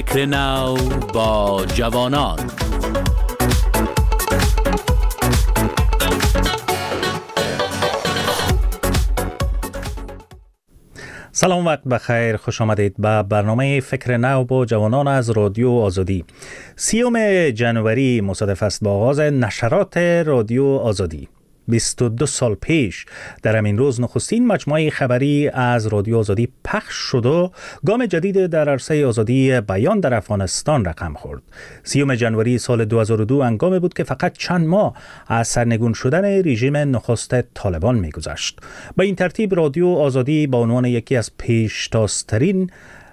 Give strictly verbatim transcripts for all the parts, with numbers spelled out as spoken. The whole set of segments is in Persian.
فکر نو با جوانان. سلام، وقت بخیر، خوش آمدید به برنامه فکر نو با جوانان از رادیو آزادی. سیوم جنوری مصادف است با آغاز نشرات رادیو آزادی. بیست و دو سال پیش در همین روز نخستین مجموعه خبری از رادیو آزادی پخش شد و گام جدید در عرصه آزادی بیان در افغانستان رقم خورد. سیوم جنوری سال دو هزار و دو هنگامی بود که فقط چند ماه از سرنگون شدن رژیم نخست طالبان می‌گذشت. با این ترتیب رادیو آزادی با عنوان یکی از پیشتازترین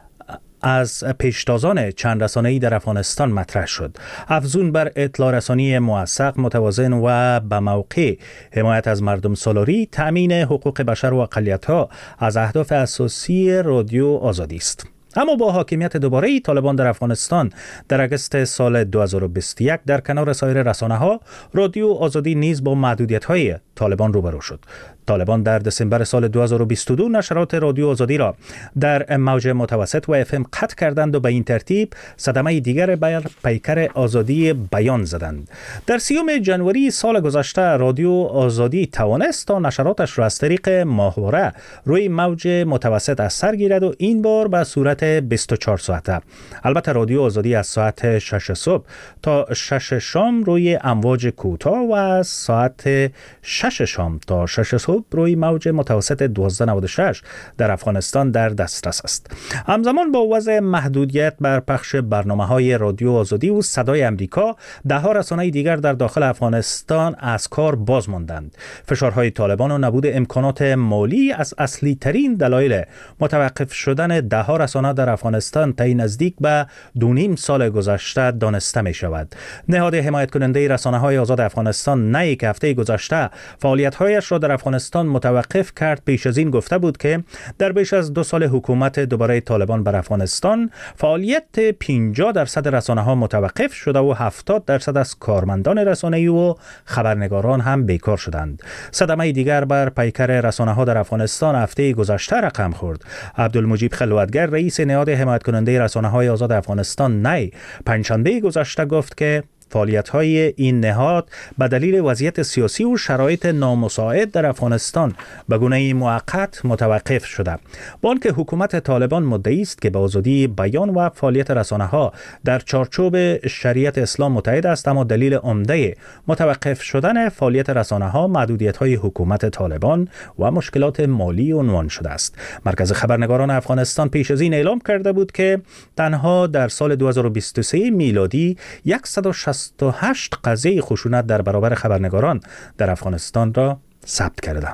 از پیشتازان چند رسانه‌ای در افغانستان مطرح شد. افزون بر اطلاع رسانی موثق، متوازن و به موقع، حمایت از مردم سالاری، تأمین حقوق بشر و اقلیت‌ها از اهداف اساسی رادیو آزادی است. اما با حاکمیت دوباره طالبان در افغانستان در اگست سال دو هزار و بیست و یک در کنار سایر رسانه‌ها، رادیو آزادی نیز با محدودیت‌های طالبان روبرو شد. طالبان در دسامبر سال دو هزار و بیست و دو نشرات رادیو آزادی را در موج متوسط و اف ام قطع کردند و به این ترتیب صدمه دیگر بر پیکر آزادی بیان زدند. در سیوم جنوری سال گذشته رادیو آزادی توانست تا نشراتش را از طریق ماهواره روی موج متوسط از سر گیرد و این بار به صورت بیست و چهار ساعته. البته رادیو آزادی از ساعت شش صبح تا شش شام روی امواج کوتاه و از ساعت شش شام تا شش صبح روی موج متوسط دویست و نود و شش در افغانستان در دسترس است. همزمان با وضع محدودیت بر پخش برنامه‌های رادیو آزادی و صدای امریکا، ده‌ها رسانه دیگر در داخل افغانستان از کار باز ماندند. فشارهای طالبان و نبود امکانات مالی از اصلی ترین دلایل متوقف شدن ده‌ها رسانه در افغانستان طی نزدیک به دو نیم سال گذشته دانسته می شود. نهاد حمایت کننده رسانه‌های آزاد افغانستان نه یک هفته گذشته فعالیت‌هایش را در افغانستان متوقف کرد. پیش از این گفته بود که در بیش از دو سال حکومت دوباره طالبان بر افغانستان فعالیت پنجاه درصد رسانه‌ها متوقف شده و هفتاد درصد از کارمندان رسانه‌ای و خبرنگاران هم بیکار شدند. صدمه دیگر بر پیکر رسانه‌ها در افغانستان هفته گذشته رقم خورد. عبدالمجید خلوتگر رئیس نهاد حمایت کننده رسانه‌های آزاد افغانستان نی پنجشنبه گذشته گفت که فعالیت‌های این نهاد به دلیل وضعیت سیاسی و شرایط نامساعد در افغانستان به گونه موقت متوقف شده. با آنکه حکومت طالبان مدعی است که به آزادی بیان و فعالیت رسانه‌ها در چارچوب شریعت اسلام متحد است، اما دلیل عمده متوقف شدن فعالیت رسانه‌ها محدودیت‌های حکومت طالبان و مشکلات مالی عنوان شده است. مرکز خبرنگاران افغانستان پیش از این اعلام کرده بود که تنها در سال دو هزار و بیست و سه میلادی صد و شصت و هشت قضیه خشونت در برابر خبرنگاران در افغانستان را ثبت کرده.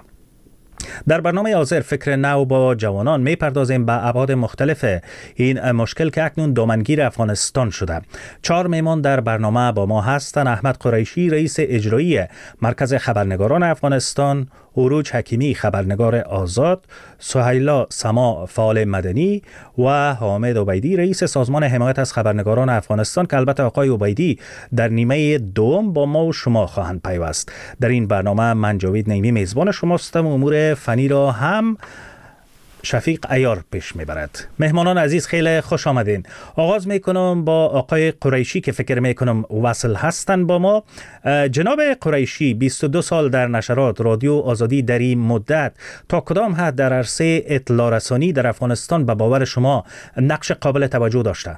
در برنامه حاضر فکر نو با جوانان می پردازیم به ابعاد مختلف این مشکل که اکنون دامنگیر افغانستان شده. چهار میمان در برنامه با ما هستند: احمد قریشی رئیس اجرایی مرکز خبرنگاران افغانستان، عروج حکیمی خبرنگار آزاد، سهیلا سما فعال مدنی و حامد عبیدی رئیس سازمان حمایت از خبرنگاران افغانستان که البته آقای عبیدی در نیمه دوم با ما و شما خواهند پیوست. در این برنامه من جاوید نیمی میزبان شماستم و امور فنی را هم شفیق عیار پیش میبرد. مهمانان عزیز خیلی خوش آمدین. آغاز میکنم با آقای قریشی که فکر میکنم وصل هستن با ما. جناب قریشی، بیست و دو سال در نشرات رادیو آزادی، در این مدت تا کدام حد در عرصه اطلاع رسانی در افغانستان به باور شما نقش قابل توجه داشته؟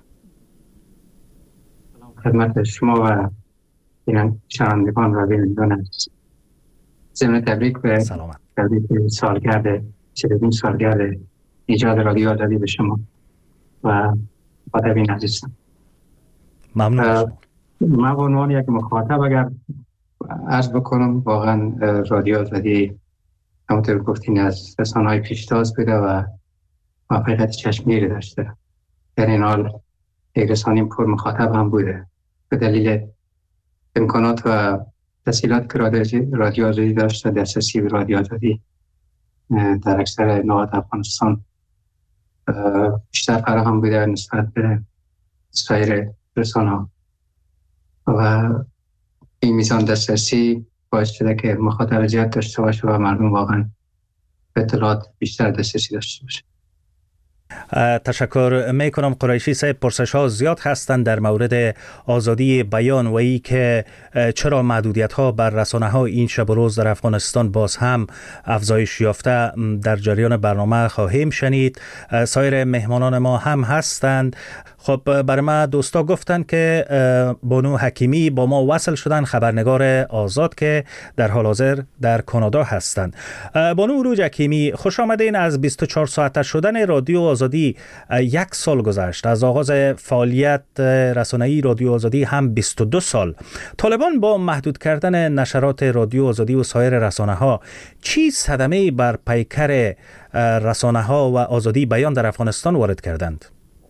خدمت شما و شنوندگان و بینندگان ضمن تبریک به سلامت تبریک سالگرد چهلمین سالگرد ایجاد رادیو آزادی به شما و مخاطبین عزیزم. ممنون. من به عنوان یک مخاطب اگر عرض بکنم، واقعا رادیو آزادی همونطور گفتین از رسانه‌های پیشتاز بوده و موفقیت چشمگیری داشته. در این حال یک رسانه پر مخاطب هم بوده به دلیل امکانات و تسهیلات که رادیو آزادی داشته. دسترسی به رادیو آزادی در اکثر نقاط افغانستان بیشتر فراهم بوده نسبت به سایر رسانه‌ها و این میزان دسترسی باعث شده که مخاطب زیاد داشته باشه و مردم واقعا به اطلاعات بیشتر دسترسی داشته باشه. تشکر می کنم قریشی صاحب. پرسش ها زیاد هستند در مورد آزادی بیان و ای که چرا محدودیت ها بر رسانه ها این شب و روز در افغانستان باز هم افزایش یافته. در جریان برنامه خواهیم شنید. سایر مهمانان ما هم هستند. خب برای ما دوستا گفتن که بانو حکیمی با ما وصل شدن، خبرنگار آزاد که در حال حاضر در کانادا هستند. بانو عروج حکیمی، خوش آمدین. از بیست و چهار ساعته شدن رادیو آزادی یک سال گذشت. از آغاز فعالیت رسانه‌ای رادیو آزادی هم بیست و دو سال. طالبان با محدود کردن نشرات رادیو آزادی و سایر رسانه ها چی صدمه‌ای بر پیکر رسانه ها و آزادی بیان در افغانستان وارد کردند؟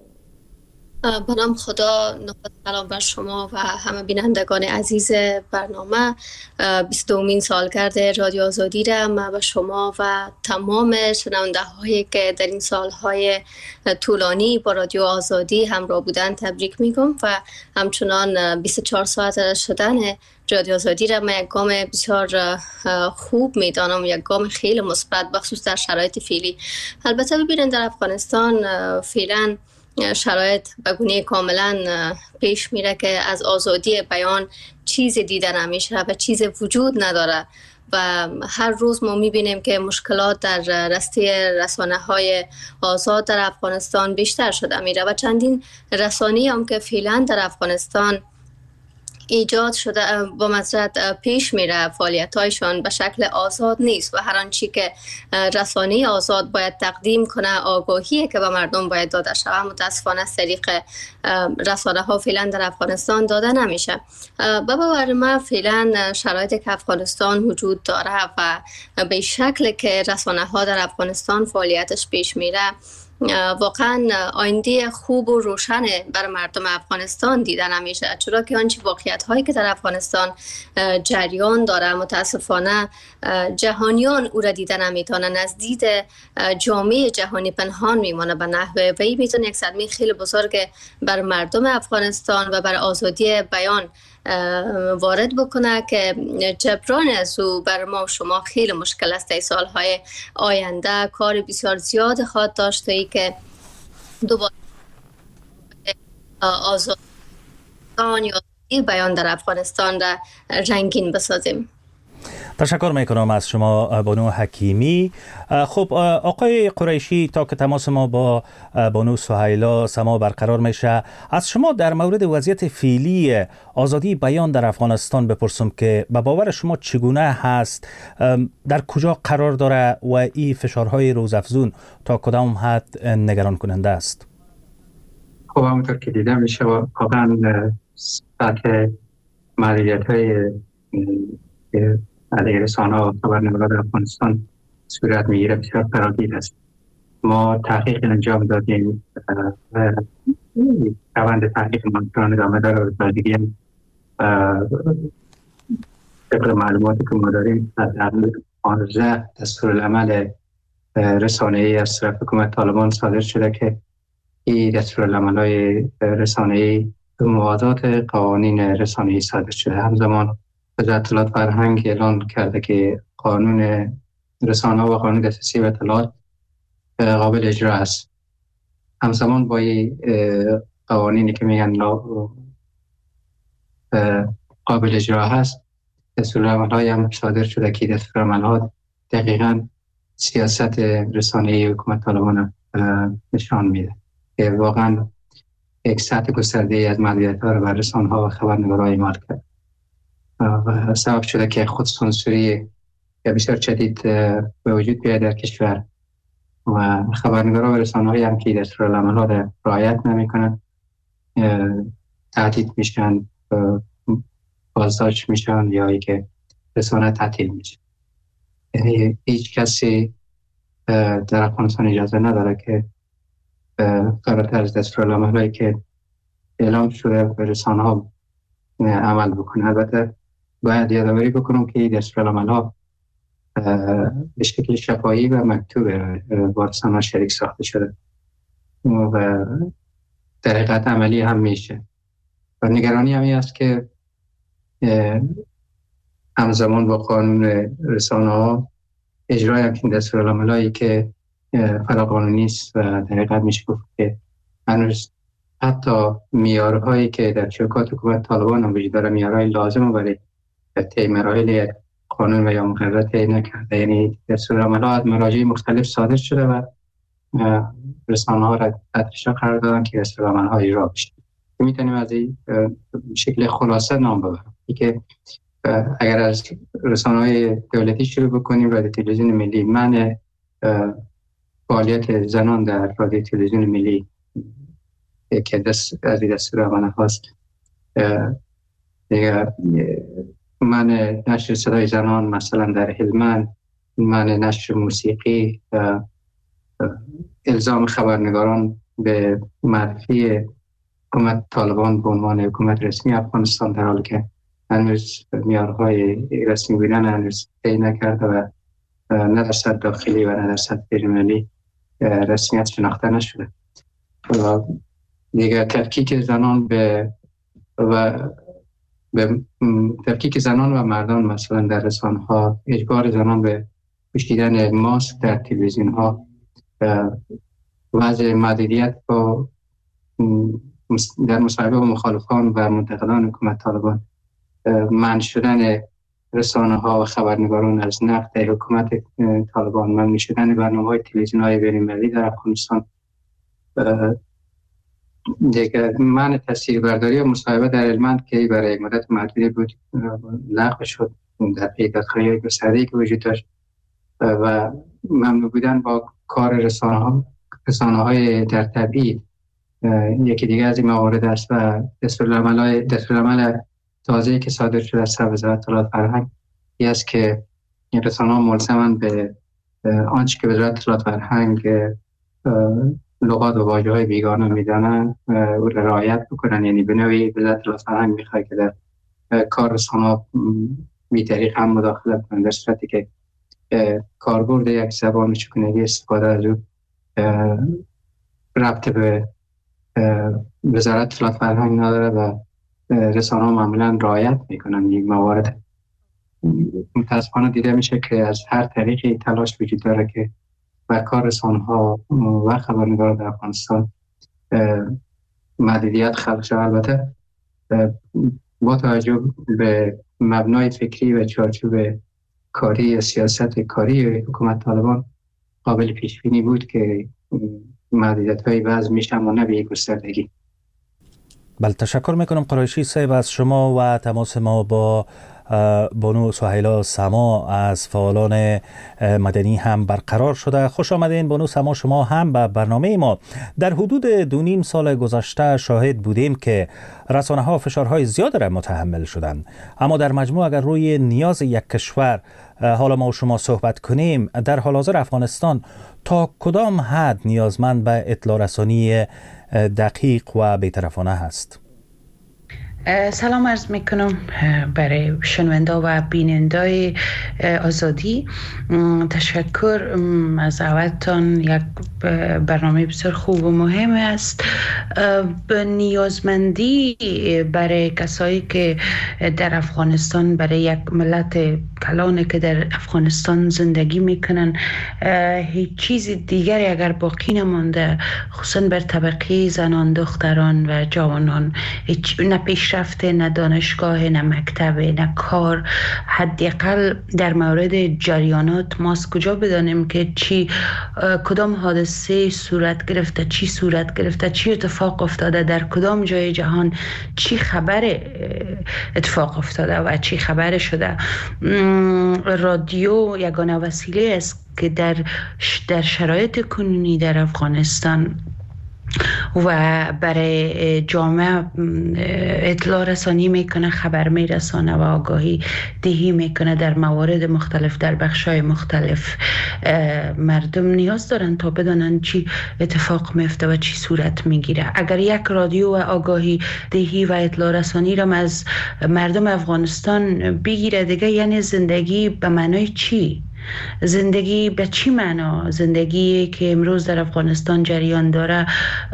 به نام خدا، نخست سلام بر شما و همه بینندگان عزیز برنامه. بیست و دومین سالگرد رادیو آزادی را من به شما و تمام شنونده هایی که در این سالهای طولانی با رادیو آزادی همراه بودن تبریک میگم و همچنان بیست و چهار ساعت شدن رادیو آزادی را من یک گام بسیار خوب میدانم، یک گام خیلی مثبت بخصوص در شرایط فعلی. البته ببینید در افغانستان فعلا شرایط به گونه کاملا پیش میره که از آزادی بیان چیز دیده نمیشه و چیز وجود نداره و هر روز ما میبینیم که مشکلات در راسته رسانه های آزاد در افغانستان بیشتر شده میره و چندین رسانه‌ای هم که فعلا در افغانستان ایجاد شده با مزرعت پیش میره فعالیت‌هایشان به شکل آزاد نیست و هر آنچه که رسانه آزاد باید تقدیم کنه، آگاهی که به مردم باید داده شود، متاسفانه از طریق رسانه ها فعلا در افغانستان داده نمیشه. به باور من فعلا شرایطی که افغانستان وجود داره و به شکل که رسانه ها در افغانستان فعالیتش پیش میره واقعا آینده خوب و روشن بر مردم افغانستان دیده نمیشه، چرا که آنچه واقعیت هایی که در افغانستان جریان داره متاسفانه جهانیان او را دیده نمیتونن، از دید جامعه جهانی پنهان میمانه به نحوه و این میتونه یک صدمه خیلی بزرگ بر مردم افغانستان و بر آزادی بیان وارد بکنه که جبران از او بر ما و شما خیلی مشکل است. در سالهای آینده کار بسیار زیاد خواهد داشته ای که دوباره آزادی یا بیان در افغانستان را رنگین بسازیم. تشکر میکنم از شما بانو حکیمی. خب آقای قریشی، تا که تماس ما با بانو سهیلا سما برقرار میشه، از شما در مورد وضعیت فعلی آزادی بیان در افغانستان بپرسم که به باور شما چگونه هست، در کجا قرار داره و این فشارهای روزافزون تا کدام حد نگران کننده است؟ خب همونطور که دیده میشه واقعا سطح محدودیت های علیه رسانه و خبرنگاران در افغانستان صورت میگیره بسیار فراگیر است. ما تحقیق انجام دادیم و روند تحقیق منطقان ادامه داره و دیگه طبق معلوماتی که ما داریم در پانزده دستورالعمل رسانه‌ای از طرف حکومت طالبان صادر شده که این دستورالعمل‌های رسانه‌ای به موازات قوانین رسانه‌ای صادر شده. همزمان وزارت اطلاعات فرهنگ اعلان کرده که قانون رسانه و قانون دسترسی به اطلاعات قابل اجرا است. همزمان با قوانینی که میگن قابل اجرا هست، دستورالعمل‌های هم صادر شده که دستورالعمل‌ها دقیقاً سیاست رسانه‌ای حکومت طالبان نشان میده که واقعاً یک سطح گسترده‌ای از محدودیت‌ها را بر رسانه‌ها و خبرنگاران اعمال کرد و سبب شده که خود سانسوری بسیار شدید به وجود بیاید در کشور و خبرنگاران و رسانه‌هایی هم که دستورالعمل‌ها را رعایت نمی‌کنند تهدید میشن، بازداشت میشن یا ای که رسانه تعطیل میشه. یعنی هیچ کسی در افغانستان اجازه نداره که فراتر از دستورالعمل‌هایی که اعلام شده به رسانه‌ها عمل بکنه. البته باید یادآوری بکنم که دستورالعمل‌ها به شکل شفاهی و مکتوب با رسانه‌ها شریک ساخته شده و در حقیقت عملی هم میشه و نگرانی همی است که همزمان با قانون رسانه‌ها اجرای همچین دستورالعمل‌هایی که فراقانونی است و در حقیقت میشه گفت که هنوز حتی معیارهایی که در چوکات حکومت طالبان هم وجود داره میارهای لازم برای طی مراحل قانون و یا مقررات طی نکرده. یعنی دستورالعمل‌ها از مراجع مختلف صادر شده و رسانه‌ها را تحت قرار دادن که دستورالعمل‌ها اجرا بشه. میتونیم از این شکل خلاصه نام ببریم که اگر از رسانه‌های دولتی شروع بکنیم، رادیو تلویزیون ملی منع فعالیت زنان در رادیو تلویزیون ملی که دست از دستورالعمل هاست، دیگه منع نشر صدای زنان مثلا در هلمند، منع نشر موسیقی، الزام خبرنگاران به معرفی حکومت طالبان به عنوان حکومت رسمی افغانستان در حالی که هنوز معیارهای رسمی بودن هنوز طی نکرده و نه در سطح داخلی و نه در سطح بین‌المللی رسمیت شناخته نشده. و دیگه تفکیک زنان به و به تفکیک زنان و مردان مثلا در رسانه‌ها، اجبار زنان به پوشیدن ماسک در تلویزیون‌ها، وضع محدودیت با در مصاحبه با مخالفان و منتقدان حکومت طالبان، منع شدن رسانه‌ها و خبرنگاران از نقد در حکومت طالبان، منع شدن برنامه‌های تلویزیون‌های بین‌المللی در افغانستان، دیگه منع تصویربرداری و مصاحبه در هلمند که برای مدت محدودی بود لغو شد در پی دادخواهی گسترده‌ای که وجود داشت و ممنوع بودن با کار رسانه‌ها رسانه‌های در تبعید یکی دیگه از این موارد است. و دستورالعمل دستورالعمل تازه‌ای که صادر شده از وزارت اطلاعات فرهنگ این است که این رسانه‌ها ملزماً به آنچه که وزارت اطلاعات فرهنگ لغات و واژه‌های بیگانه میدانند او را رعایت بکنن. یعنی به نوعی وزارت اطلاعات فرهنگ میخواد که در کار رسانه‌ها بی طریق هم مداخله کنند، در صورتی که کاربرد یک زبان چگونگی استفاده از او ربط به وزارت اطلاعات فرهنگ نداره و رسانه‌ها معمولاً رعایت میکنن این موارد. متاسفانه دیده میشه که از هر طریقی تلاش وجود داره که بر کار رسانه‌ها و خبرنگاران در افغانستان محدودیت خلق شود. البته با توجه به مبنای فکری و چارچوب کاری یا سیاست کاری حکومت طالبان قابل پیش بینی بود که محدودیت‌های وضع میشه، اما نه به یک گستردگی. بله، تشکر میکنم قریشی صاحب از شما و تماس ما با بانو سهیلا سما از فعالان مدنی هم برقرار شده. خوش آمدین بانو سما شما هم به برنامه ما. در حدود دو نیم سال گذشته شاهد بودیم که رسانه ها فشارهای زیاد را متحمل شدند، اما در مجموع اگر روی نیاز یک کشور حالا ما و شما صحبت کنیم، در حال حاضر افغانستان تا کدام حد نیازمند به اطلاع رسانی دقیق و بی‌طرفانه هست؟ سلام عرض میکنم برای شنونده و بیننده آزادی. تشکر از دعوتتان. یک برنامه بسیار خوب و مهم است. به نیازمندی برای کسایی که در افغانستان، برای یک ملت کلانی که در افغانستان زندگی میکنن، هیچ چیز دیگری اگر باقی نمانده، خصوصا بر طبقه زنان، دختران و جوانان، هیچ نه پیشرفته، نه دانشگاه، نه مکتب، نه کار. حداقل در مورد جریانات ما از کجا بدانیم که چی کدام حادثه صورت گرفته، چی صورت گرفته، چی اتفاق افتاده، در کدام جای جهان چی خبر اتفاق افتاده و چی خبر شده. رادیو یگانه وسیله است که در در شرایط کنونی در افغانستان و برای جامعه اطلاع رسانی میکنه، خبر میرسانه و آگاهی دهی میکنه در موارد مختلف، در بخشای مختلف. مردم نیاز دارن تا بدانن چی اتفاق میفته و چی صورت میگیره. اگر یک رادیو و آگاهی دهی و اطلاع رسانی را از مردم افغانستان بگیره، دیگه یعنی زندگی به معنای چی؟ زندگی به چی معنا؟ زندگی که امروز در افغانستان جریان داره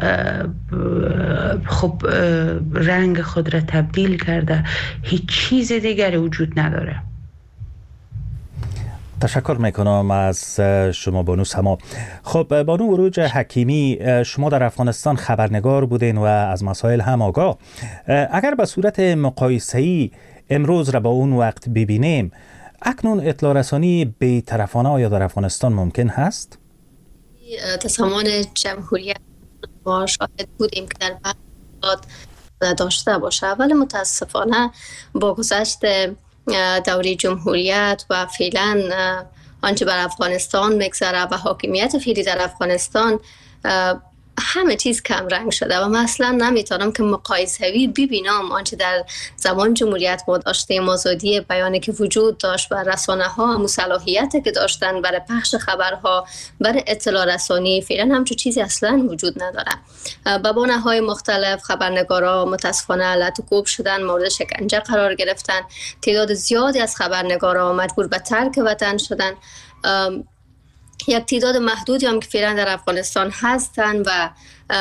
خب رنگ خود را تبدیل کرده، هیچ چیز دیگری وجود نداره. تشکر میکنم از شما بانو سما. خب بانو عروج حکیمی، شما در افغانستان خبرنگار بودین و از مسائل هم آگاه. اگر به صورت مقایسه‌ای امروز را با اون وقت ببینیم، اکنون اطلاع رسانی بی‌طرفانه آیا در افغانستان ممکن هست؟ در زمان جمهوریت ما شاهد بودیم که در بعض داشته باشه، ولی متاسفانه با گذشت دوره جمهوریت و فعلا آنچه بر افغانستان میگذره و حاکمیت فعلی در افغانستان، همه چیز کم رنگ شده و من اصلا نمیتونم که مقایسه‌ای ببینم آنچه در زمان جمهوریت ما داشتیم، آزادی بیانی که وجود داشت و رسانه ها هم صلاحیتی که داشتن برای پخش خبرها، برای اطلاع رسانی، فعلا همچون چیزی اصلا وجود نداره. به بناهای مختلف خبرنگارا متاسفانه لطوکوب شدن، مورد شکنجه قرار گرفتن، تعداد زیادی از خبرنگارا مجبور به ترک وطن شدن. یک تعداد محدودی هم که فعلا در افغانستان هستن و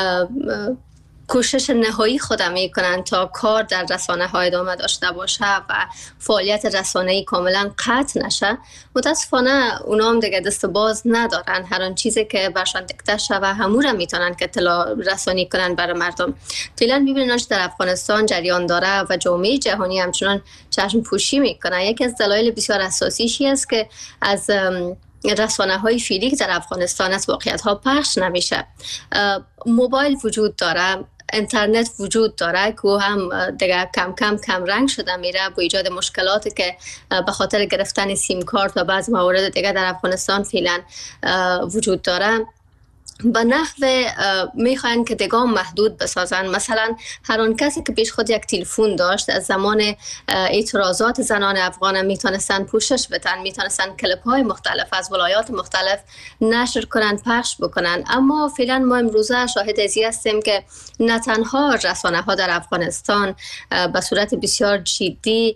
کوشش نهایی خود میکنن تا کار در رسانه های ادامه داشته باشه و فعالیت رسانه‌ای کاملا قطع نشه. متاسفانه اونا هم دیگه دست باز ندارن، هر آن چیزی که برشان دیکته شوه همون را میتونن که اطلاع رسانی کنن برای مردم. فعلا میبینن که در افغانستان جریان داره و جامعه جهانی همچنان چشم پوشی میکنه. یکی از دلایل بسیار اساسیشی است که از رسانه های فعلی که در افغانستان از واقعیت ها پخش نمیشه. موبایل وجود داره، اینترنت وجود داره که هم دیگه کم کم کم رنگ شده میره با ایجاد مشکلاتی که به خاطر گرفتن سیم کارت و بعض موارد دیگه در افغانستان فعلا وجود داره. به نحو میخواین که دیگه محدود بسازن. مثلا هر آن کسی که پیش خود یک تلفن داشت از زمان اعتراضات زنان افغان میتونستن پوشش بدن، میتونستن کلیپ های مختلف از ولایات مختلف نشر کنن، پخش بکنن. اما فعلا ما امروزه شاهد ازی هستیم که نه تنها رسانه ها در افغانستان به صورت بسیار جدی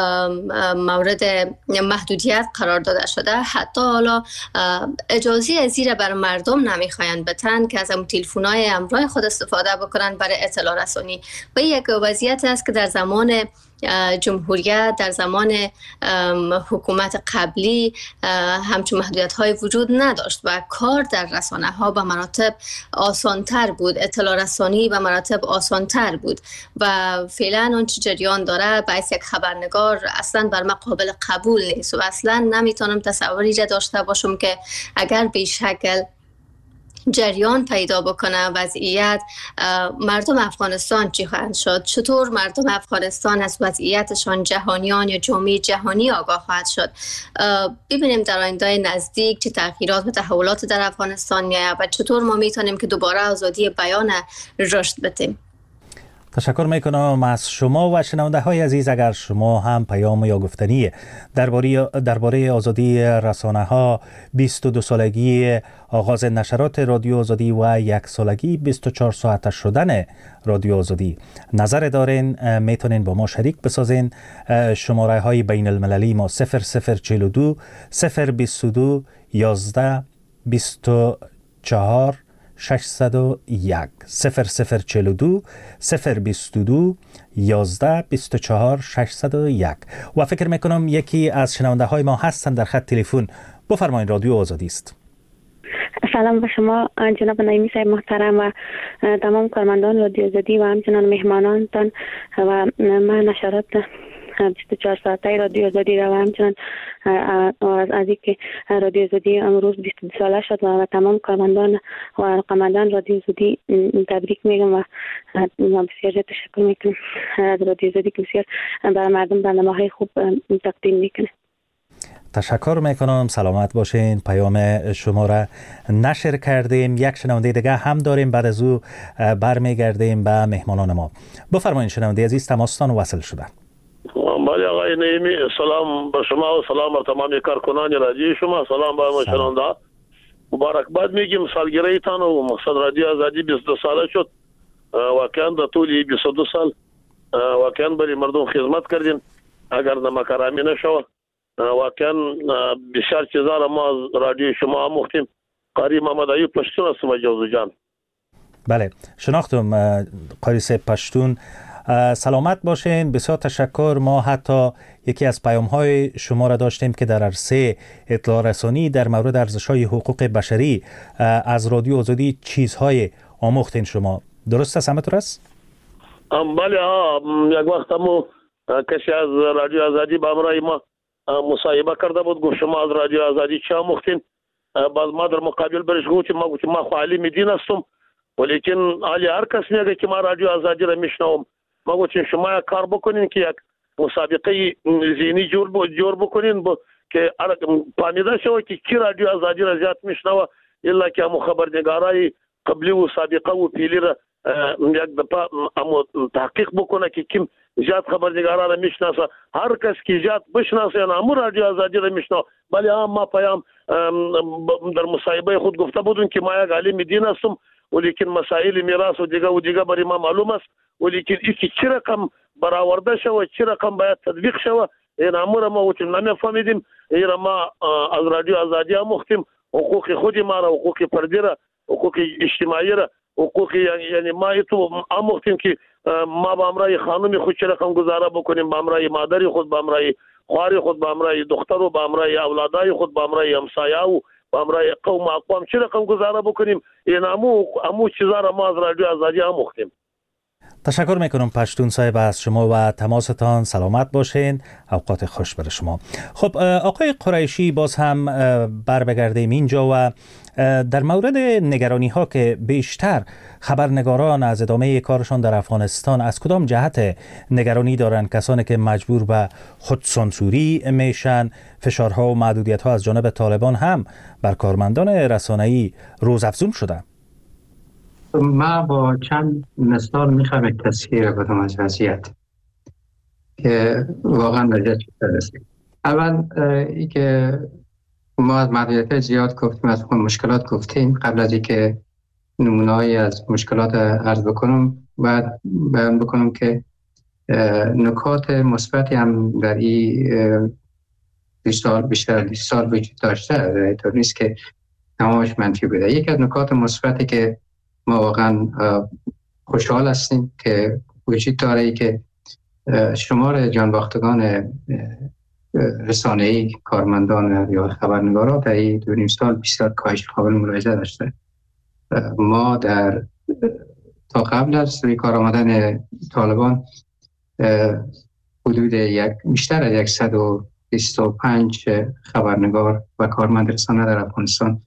مورد محدودیت قرار داده شده، حتی حالا اجازه ازی را بر مردم نمیخواین بتن که از اون تلفن‌های همراه خود استفاده بکنن برای اطلاع رسانی. و یک وضعیت است که در زمان جمهوریت، در زمان حکومت قبلی همچون محدودیت‌های وجود نداشت و کار در رسانه‌ها به مراتب آسان‌تر بود، اطلاع رسانی به مراتب آسان‌تر بود و فعلا اون چه جریان داره باعث یک خبرنگار اصلا بر من قابل قبول نیست و اصلا نمیتونم تصوری را داشته باشم که اگر به شکل جریان پیدا بکنه وضعیت، مردم افغانستان چی خواهند شد، چطور مردم افغانستان از وضعیتشان جهانیان یا جامعه جهانی آگاه خواهد شد. ببینیم در آینده نزدیک چه تغییرات و تحولات در افغانستان میاد و چطور ما میتونیم که دوباره آزادی بیان رشد بدیم. تشکر میکنم از شما و شنونده های عزیز. اگر شما هم پیام یا گفتنی درباره درباره آزادی رسانه ها، بیست و دو سالگی آغاز نشرات رادیو آزادی و یک سالگی بیست و چهار ساعته شدن رادیو آزادی نظر دارین، میتونین با ما شریک بسازین. شماره های بین المللی ما صفر صفر چهل و دو صفر بیست و دو یازده بیست و چهار ششصد و یک صفر صفر چهل و دو صفر بیست و دو یازده بیست و چهار ششصد و یک. و فکر میکنم یکی از شنونده های ما هستن در خط تلفن. بفرمایید، رادیو آزادی است. سلام به شما جناب نعیمی صاحب محترم و تمام کارمندان رادیو آزادی و همچنان مهمانانتان و من نشرات بیست و چهار ساعته رادیو آزادی را و همچنان از اینکه رادیو آزادی امروز بیست و دو ساله شد و تمام کارمندان و رقمندان رادیو آزادی تبریک میگم و بسیار تشکر میکنم از رادیو آزادی که بسیار برای مردم برنامه‌های خوب تقدیم میکنه. تشکر میکنم، سلامت باشین. پیام شما را نشر کردیم. یک شنونده دیگه هم داریم، بعد از او برمیگردیم به مهمانان ما. بفرمایید شنونده عزیز، تماستان وصل شده. بله آقای نعیمی، سلام به شما و سلام بر تمام کارکنان رادیو شما، سلام به شنونده. مبارکباد میگیم سالگرده تان و مقصد رادیو آزادی بیست و دو ساله شد. واقعا در طول بیست و دو سال واقعا برای مردم خدمت کردیم. اگر نمکرامی نشود واقعا بسیار چیزا را ما از رادیو شما آموختیم. قاری محمد ایوب پشتون هستم جوزو جان. بله، شناختم قاری صاحب پشتون. سلامت باشین. بسیار تشکر. ما حتی یکی از پیام های شما را داشتیم که در عرصه اطلاع رسانی در مورد ارزش های حقوق بشری از رادیو آزادی چیزهای آموختین شما. درست است؟ همه طور است؟ بله ها، یک وقت همو کسی از رادیو آزادی با امرای ما مصاحبه کرده بود، گفت شما از رادیو آزادی چه آموختین؟ باز ما در مقابل برش گفتم ما گفتم ما خو عالم دین هستم، ولیکن حالی هر کس میگه که ما رادیو آزادی را میشنوم. ما گفتیم شما یک کار بکنین که یک مسابقه ذهنی جور جور بکنین با که فهمیده شود که کی رادیو آزادی را زیاد میشنوه، الا که همو خبرنگارای قبلی و سابقه و پیلی را یک دفعه تحقیق بکنه که کیم زیاد خبرنگارا را میشناسه. هر کس که زیاد بشناسه یعنی همون رادیو آزادی را میشناسه. ولی هم ما پیام در مصاحبه خود گفته بودیم که ما یک عالم دین هستم، ولیکن مسائل میراث و دیگه و دیگه برای ما معلوم است، ولیکن اینکه چه رقم برآورده شوه، چه رقم باید تطبیق شوه، این امور ما وچم نمیفهمیدیم. این ما از رادیو آزادی آموختیم، حقوق خود ما را، حقوق فردی را، حقوق اجتماعی را، حقوق یعنی ما ایتو آموختیم که ما با امرای خانم خود چه رقم گزاره بکنیم، با امرای مادری خود، با امرای خواری خود، با امرای دختر و با امرای اولادای خود، با امرای همسایه و با امرای قوم اقوام چه رقم گزاره بکنیم. این امو امو چیزا را ما از رادیو آزادی آموختیم. تشکر میکنم پشتون صاحب از شما و تماستان. سلامت باشین. اوقات خوش برای شما. خب آقای قریشی، باز هم بر بگردیم اینجا و در مورد نگرانی ها که بیشتر خبرنگاران از ادامه کارشان در افغانستان از کدام جهت نگرانی دارند؟ کسانی که مجبور به خودسانسوری میشن، فشارها و محدودیت ها از جانب طالبان هم بر کارمندان رسانه‌ای روزافزون شده. ما با چند مثال میخوام یک تصویر بدم از وضعیت که واقعا وضعیت چطور است. اول ای که ما از محدودیت زیاد گفتیم، از مشکلات گفتیم. قبل از اینکه نمونه‌ای از مشکلات عرض بکنم، بعد بیان بکنم که نکات مثبتی هم در این بیست سال بیشتر از بیست سال وجود داشته، اینطور نیست که تمامش منفی بوده. یکی از نکات مثبتی که ما واقعا خوشحال هستیم که وجود داره ای که شمار جانباختگان رسانه‌ای، کارمندان یا خبرنگاران در این دو نیم سال بسیار کاهش قابل ملاحظه داشته. ما در تا قبل از روی کار آمدن طالبان حدود یک بیشتر از صد و بیست و پنج خبرنگار و کارمند رسانه در افغانستان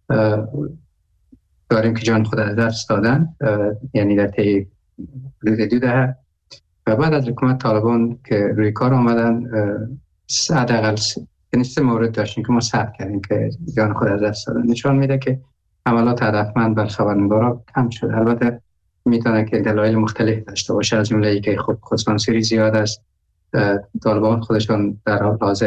داریم که جان خود از دست دادن، یعنی در طی حدود دو دهه. و بعد از حکومت طالبان که روی کار آمدن حداقل یعنی سه مورد داشتیم که ما ثبت کردیم که جان خود از دست دادن. نشان میده که حملات هدفمند بر خبرنگارا کم شده. البته میتونه که دلایل مختلف داشته باشه، از جمله اینکه خود خودسانسوری زیاد است. طالبان خودشان در حال حاضر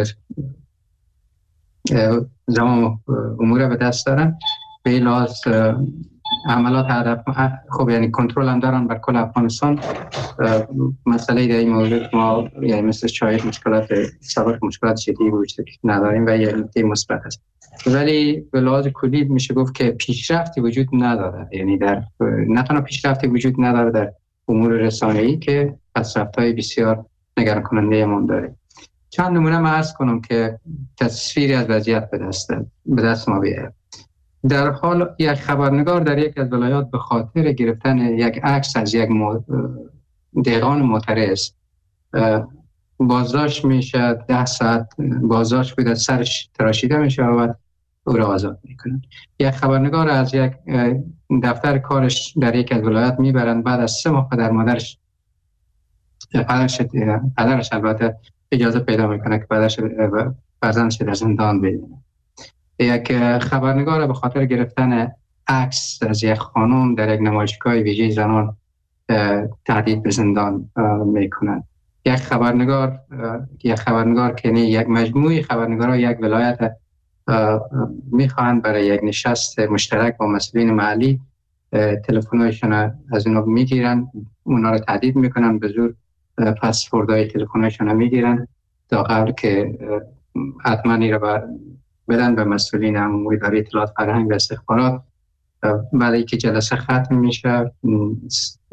زمان امور به دست دارن، به لحاظ عملات هدف خب یعنی کنترل هم دارن بر کل افغانستان. مسئله در این مورد ما یعنی مثل شاید مشکلات سابق مشکلات جدی وجود نداریم و یه نکته مثبت است، ولی به لحاظ کلی میشه گفت که پیشرفتی وجود نداره. یعنی در نه تنها پیشرفتی وجود نداره در امور رسانه‌ای که پس‌رفت‌های بسیار نگران کننده ما داره. چند نمونه ما عرض کنم که تصویری از وضعیت به دست به دست ما بیاره. در حال یک خبرنگار در یک از ولایات به خاطر گرفتن یک عکس از یک دهقان معترض بازداشت میشه، ده ساعت بازداشت بوده، سرش تراشیده میشه و او را آزاد میکنن. یک خبرنگار از یک دفتر کارش در یک از ولایات میبرن، بعد از سه ماه پدر مادرش پدرش پدرش البته اجازه پیدا میکنه که پدرش فرزندش در زندان ببینه. یک خبرنگار به خاطر گرفتن عکس از یک خانم در یک نمایشگاه ویژه زنان تهدید به زندان میکنند. یک خبرنگار یک خبرنگار که نه یک مجموعه خبرنگارا یک ولایت میخوان برای یک نشست مشترک با مسئولین محلی تلفن‌هایشون از اونا میگیرن، اونا رو تهدید میکنن، به زور پسوردهای تلفن‌هایشون میگیرن تا قبل که حتما ایرا بدن به مسئولین امور اداره اطلاعات فرهنگ و استخبارات. بعد اینکه جلسه ختم میشه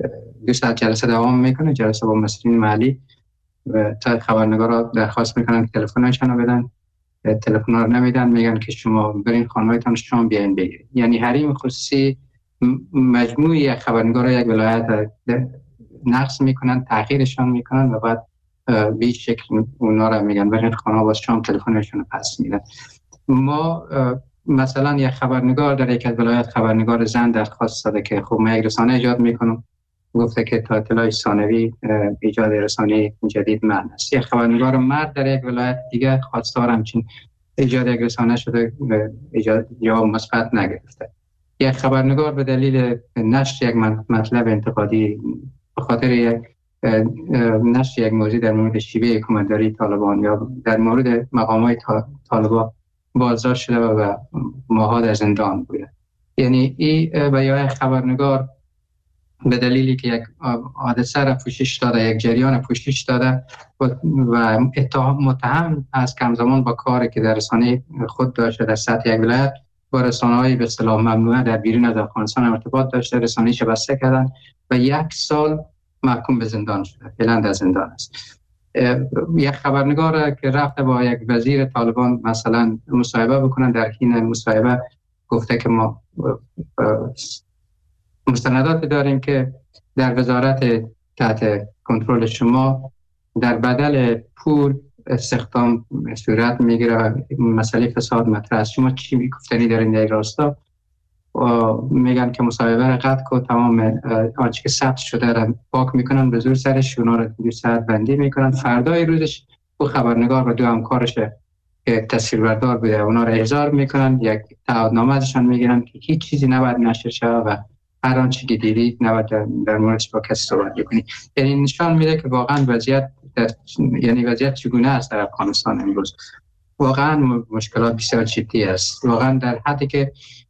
دو ساعت جلسه دوام میکنه، جلسه با مسئولین محلی و تا خبرنگارا درخواست میکنن که تلفنشون رو بدن، تلفن رو نمیدن، میگن که شما برین خانه‌هایتان شام بیاین بگیرید. یعنی حریم خصوصی مجموعی خبرنگارا یک ولایت نقص میکنن، تغییرشان میکنن و بعد به این شکل اونا رو میگن برین خانه باز شام تلفنشون رو پس میدن. ما مثلا یک خبرنگار در یک از ولایت خبرنگار زن درخواست داده که خب من یک رسانه ایجاد میکنم، گفته که تا اطلاع ثانوی ایجاد رسانه جدید من است. یک خبرنگار مرد در یک ولایت دیگه خواستار همچین ایجاد یک رسانه شده، ایجاد یا مثبت نگرفته. یک خبرنگار به دلیل نشر یک مطلب انتقادی به خاطر یک نشر یک موضوع در مورد شیوه حکومتداری طالبان یا در مورد مقامات طالبان بازداشت شده و ماها در زندان بوده. یعنی این و یا خبرنگار به دلیلی که یک حادثه را پوشش داده، یک جریان پوشش داده و اتهام متهم از کمزمان با کاری که در رسانه خود داشته در سطح یک ولایت با رسانه‌های به اصطلاح ممنوعه در بیرون از افغانستان ارتباط داشته، رسانه‌اش بسته کردن و یک سال محکوم به زندان شده، فعلا در زندان است. یک خبرنگار که رفته با یک وزیر طالبان مثلا مصاحبه بکنن، در حین مصاحبه گفته که ما مستندات داریم که در وزارت تحت کنترل شما در بدل پول استخدام صورت میگیره و مسئله فساد مطرح است. شما چی گفتنی دارین در این راستا؟ میگن که مصاحبه را قطع کن، تمام آنچه که ثبت شده را پاک میکنن، به زور سرش اونا را دو ساعت بندی میکنن. فردای روزش او خبرنگار و دو همکارش که تصویربردار بوده اونا را احضار میکنن، یک تعهدنامه ازشان میگیرن که هیچ چیزی نباید نشر شود و هر آنچه که دیدید نباید در موردش با کسی صحبت کنید. یعنی نشان میده که واقعا وضعیت در یعنی وضعیت چگونه است در افغانستان امروز. واقعا مشکلات بسیار جدی است، واقعا در حدی که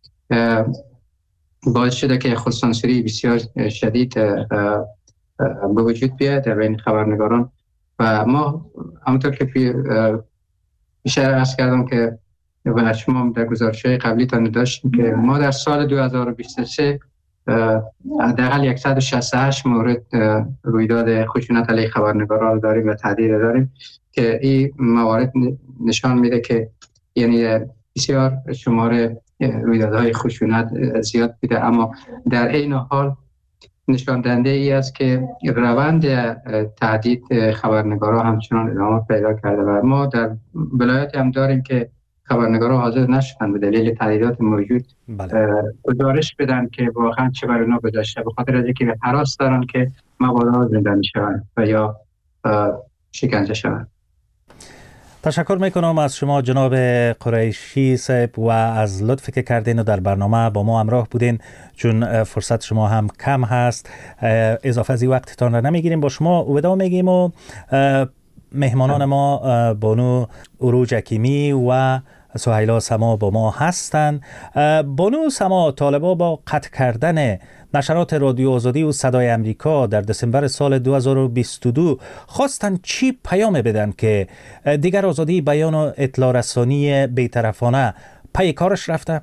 باعث شده که خودسانسوری بسیار شدید به وجود بیاد در بین خبرنگاران. و ما همونطور که پیش عرض کردم که و شما در گزارش‌های قبلی تان داشتیم که ما در سال دو هزار و بیست و سه حداقل صد و شصت و هشت مورد رویداد خشونت علیه خبرنگاران داریم و تهدید داریم که این موارد نشان میده که یعنی بسیار شماره رویدادهای خشونت زیاد بوده، اما در این حال نشان دهنده ای است که روند تهدید خبرنگاران همچنان ادامه پیدا کرده و ما در ولایت هم داریم که خبرنگاران حاضر نشدن به دلیل تهدیدات موجود گزارش بدن که واقعا چه بر اونا گذشته، به خاطر از اینکه هراس دارن که مبادا زندانی شوند و یا شکنجه شوند. تشکر میکنم از شما جناب قریشی صاحب و از لطفی که کردین و در برنامه با ما همراه بودین، چون فرصت شما هم کم هست اضافه از وقتتان را نمیگیریم. با شما وداع میگیم و مهمانان ما بانو عروج حکیمی و سهیلا سما با ما هستند. بانو سما، طالبا با قطع کردن نشرات رادیو آزادی و صدای امریکا در دسامبر سال دو هزار و بیست و دو خواستن چی پیام بدن که دیگر آزادی بیان و اطلاع رسانی بی‌طرفانه پی کارش رفته؟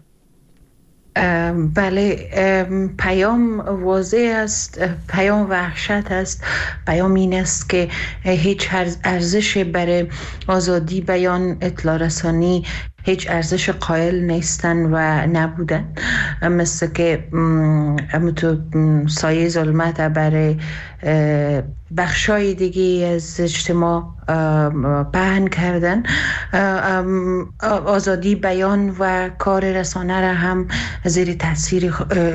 بله، پیام واضح است، پیام وحشت است. پیام این است که هیچ ارزش برای آزادی بیان اطلاع رسانی هیچ ارزش قائل نیستن و نبودن، مثل که همونطور سایه ظلمت برای بخشای دیگه از اجتماع پهن کردن. آزادی بیان و کار رسانه را هم زیر تاثیر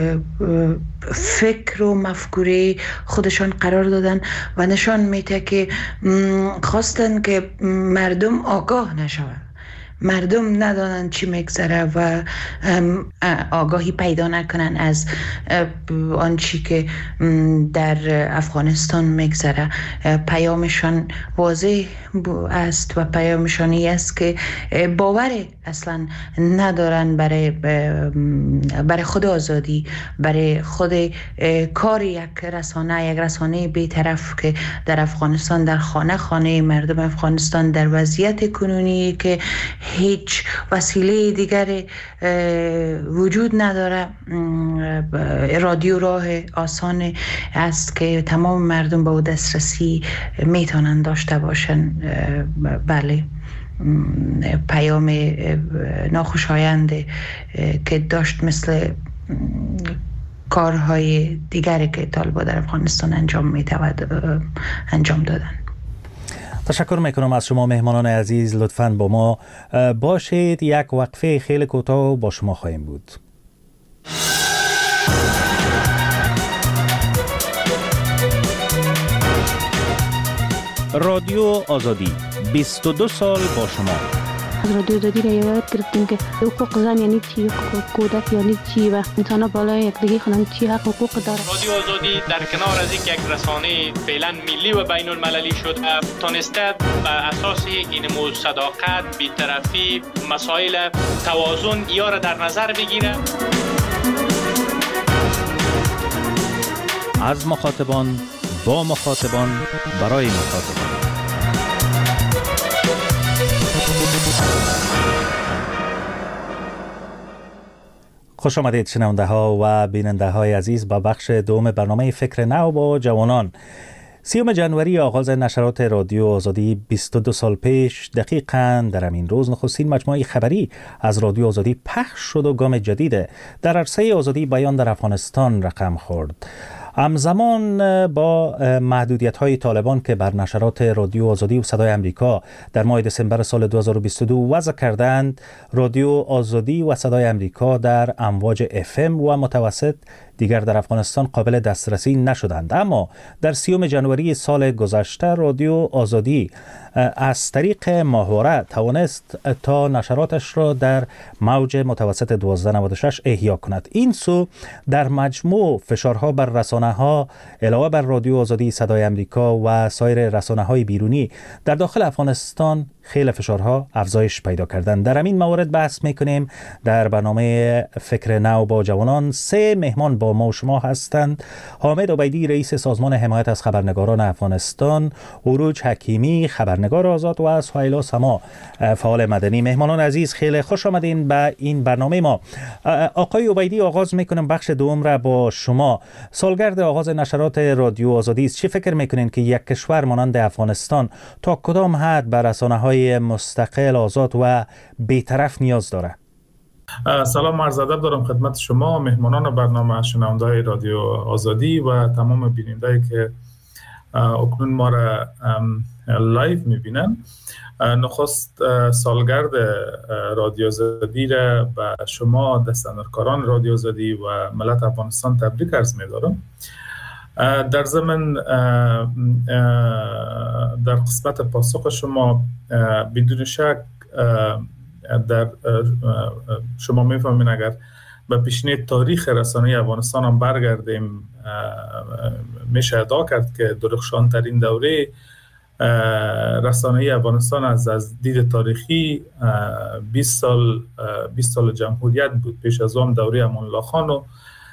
فکر و مفکوره خودشان قرار دادن و نشان میده که خواستن که مردم آگاه نشوند، مردم ندانن چی میگذره و آگاهی پیدا نکنن از آنچی که در افغانستان میگذره. پیامشان واضح است و پیامشان است که باور اصلا ندارن برای برای خود آزادی، برای خود کار یک رسانه یک رسانه بی‌طرف که در افغانستان، در خانه خانه مردم افغانستان در وضعیت کنونی که هیچ وسیله دیگر وجود نداره. رادیو راه آسان است که تمام مردم به او دسترسی میتونن داشته باشن. بله، پیام ناخوشایند که داشت مثل کارهای دیگری که طالبا در افغانستان انجام میتود انجام دادن. تشکر میکنم از شما مهمانان عزیز. لطفاً با ما باشید. یک وقفه خیلی کوتاه با شما خواهیم بود. رادیو آزادی بیست و دو سال با شما. از رادیو آزادی را یاد گرفتیم که حقوق زن یعنی چی، حقوق کودک یعنی چی و انسان بالای یکدیگه خونن چی حق حقوق داره. رادیو آزادی در کنار از یک رسانه فعلا ملی و بین المللی شد، تونسته بر اساس این مو صداقت، بی‌طرفی، مسائل توازن یا را در نظر بگیره. از مخاطبان با مخاطبان برای مخاطبان. خوش آمدید شنونده ها و بیننده های عزیز به بخش دوم برنامه فکر نو با جوانان. سیوم جنوری آغاز نشرات رادیو آزادی بیست و دو سال پیش دقیقاً در همین روز نخستین مجموعه خبری از رادیو آزادی پخش شد و گام جدید در عرصه آزادی بیان در افغانستان رقم خورد. همزمان با محدودیت های طالبان که بر نشرات رادیو آزادی و صدای امریکا در ماه دسامبر سال دو هزار و بیست و دو وضع کردند، رادیو آزادی و صدای امریکا در امواج اف ام و متوسط دیگر در افغانستان قابل دسترسی نشدند. اما در سیوم جنوری سال گذشته رادیو آزادی از طریق ماهواره توانست تا نشراتش را در موج متوسط دوازده نود و شش احیا کند. این سو در مجموع فشارها بر رسانه ها علاوه بر رادیو آزادی صدای امریکا و سایر رسانه های بیرونی در داخل افغانستان خیلی فشارها افزایش پیدا کردند. در همین موارد بحث میکنیم در برنامه فکر نو با جوانان. سه مهمان با ما و شما هستند: حامد عبیدی رئیس سازمان حمایت از خبرنگاران افغانستان، عروج حکیمی خبرنگار آزاد و سهیلا سما فعال مدنی. مهمانان عزیز خیلی خوش آمدین به این برنامه ما. آقای عبیدی، آغاز میکنم بخش دوم را با شما. سالگرد آغاز نشرات رادیو آزادی است. چی فکر میکنین که یک کشور مانند افغانستان تا کدام حد بر رسانه‌های مستقل، آزاد و بی‌طرف نیاز داره؟ سلام عرض ادب دارم خدمت شما مهمانان برنامه، شنونده‌های رادیو آزادی و تمام بیننده‌ای که اکنون ما را لایو می‌بینن. نخست سالگرد رادیو آزادی را به شما دستاندرکاران رادیو آزادی و ملت افغانستان تبریک عرض می‌دارم. در ضمن در قسمت پاسخ شما بدون شک در شما میفهمین اگر به پیشینه تاریخ رسانه افغانستان هم برگردیم میشه ادعا کرد که درخشان ترین دوره رسانه افغانستان از از دید تاریخی بیست سال بیست سال جمهوریت بود. پیش از آن دوره امان الله خان و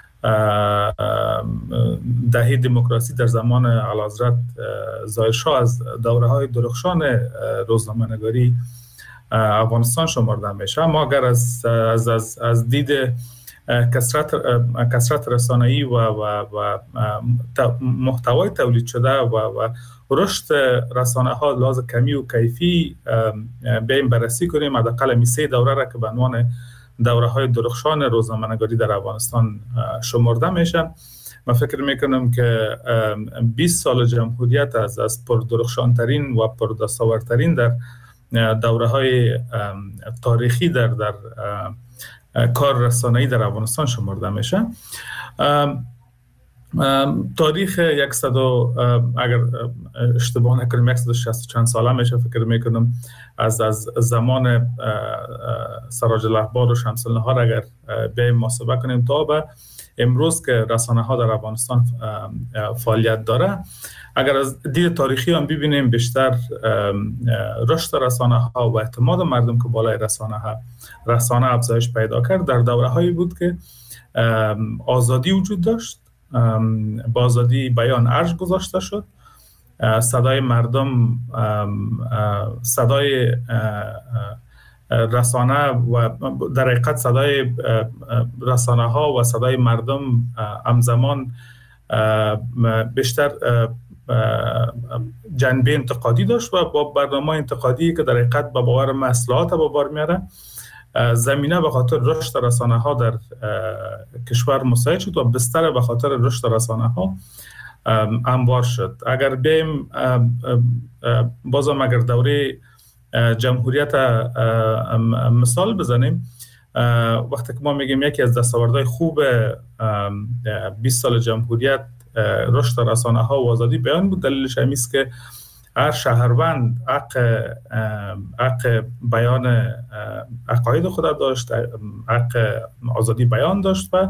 دهه دموکراسی در زمان اعلیحضرت ظاهر شاه از دوره‌های درخشان روزنامه‌نگاری افغانستان شمرده میشه. ما اگر از از از, از دید کثرت کثرت رسانه‌ای و و و محتوای تولید شده و و رشد رسانه‌ها لحاظ کمی و کیفی بیایم بررسی کنیم، حداقل می سه دوره را که به عنوان دوره‌های درخشان روزنامه‌نگاری در افغانستان شمرده میشه. من فکر میکنم که بیست سال جمهوریت از از پردرخشانترین و پردستاوردترین در دوره‌های تاریخی در در کار رسانه‌ای در افغانستان شمرده میشه. تاریخ صد اگر اشتباه نکنم صد و شصت چند ساله میشه فکر میکنم از از زمان سراج الاخبار و شمس النهار اگر به محاسبه کنیم تا به امروز که رسانه ها در افغانستان فعالیت داره. اگر از دید تاریخی هم ببینیم بیشتر رشد رسانه ها و اعتماد مردم که بالای رسانه ها رسانه افزایش پیدا کرد در دوره هایی بود که آزادی وجود داشت، با آزادی بیان ارج گذاشته شد، صدای مردم صدای رسانه و در حقیقت صدای رسانه ها و صدای مردم همزمان بیشتر جنبه انتقادی داشت و با برنامه انتقادی که در حقیقت به باور اصلاحات به بار میاره زمینه به خاطر رشد رسانه ها در کشور مساعد شد و بستر به خاطر رشد رسانه ها هموار شد. اگر بیم بازم اگر دوره جمهوریت مثال بزنیم، وقتی که ما میگیم یکی از دستاوردهای خوب بیست سال جمهوریت رشد رسانه ها و آزادی بیان بود، دلیلش همین است که هر شهروند حق حق بیان عقاید خود داشت، حق آزادی بیان داشت و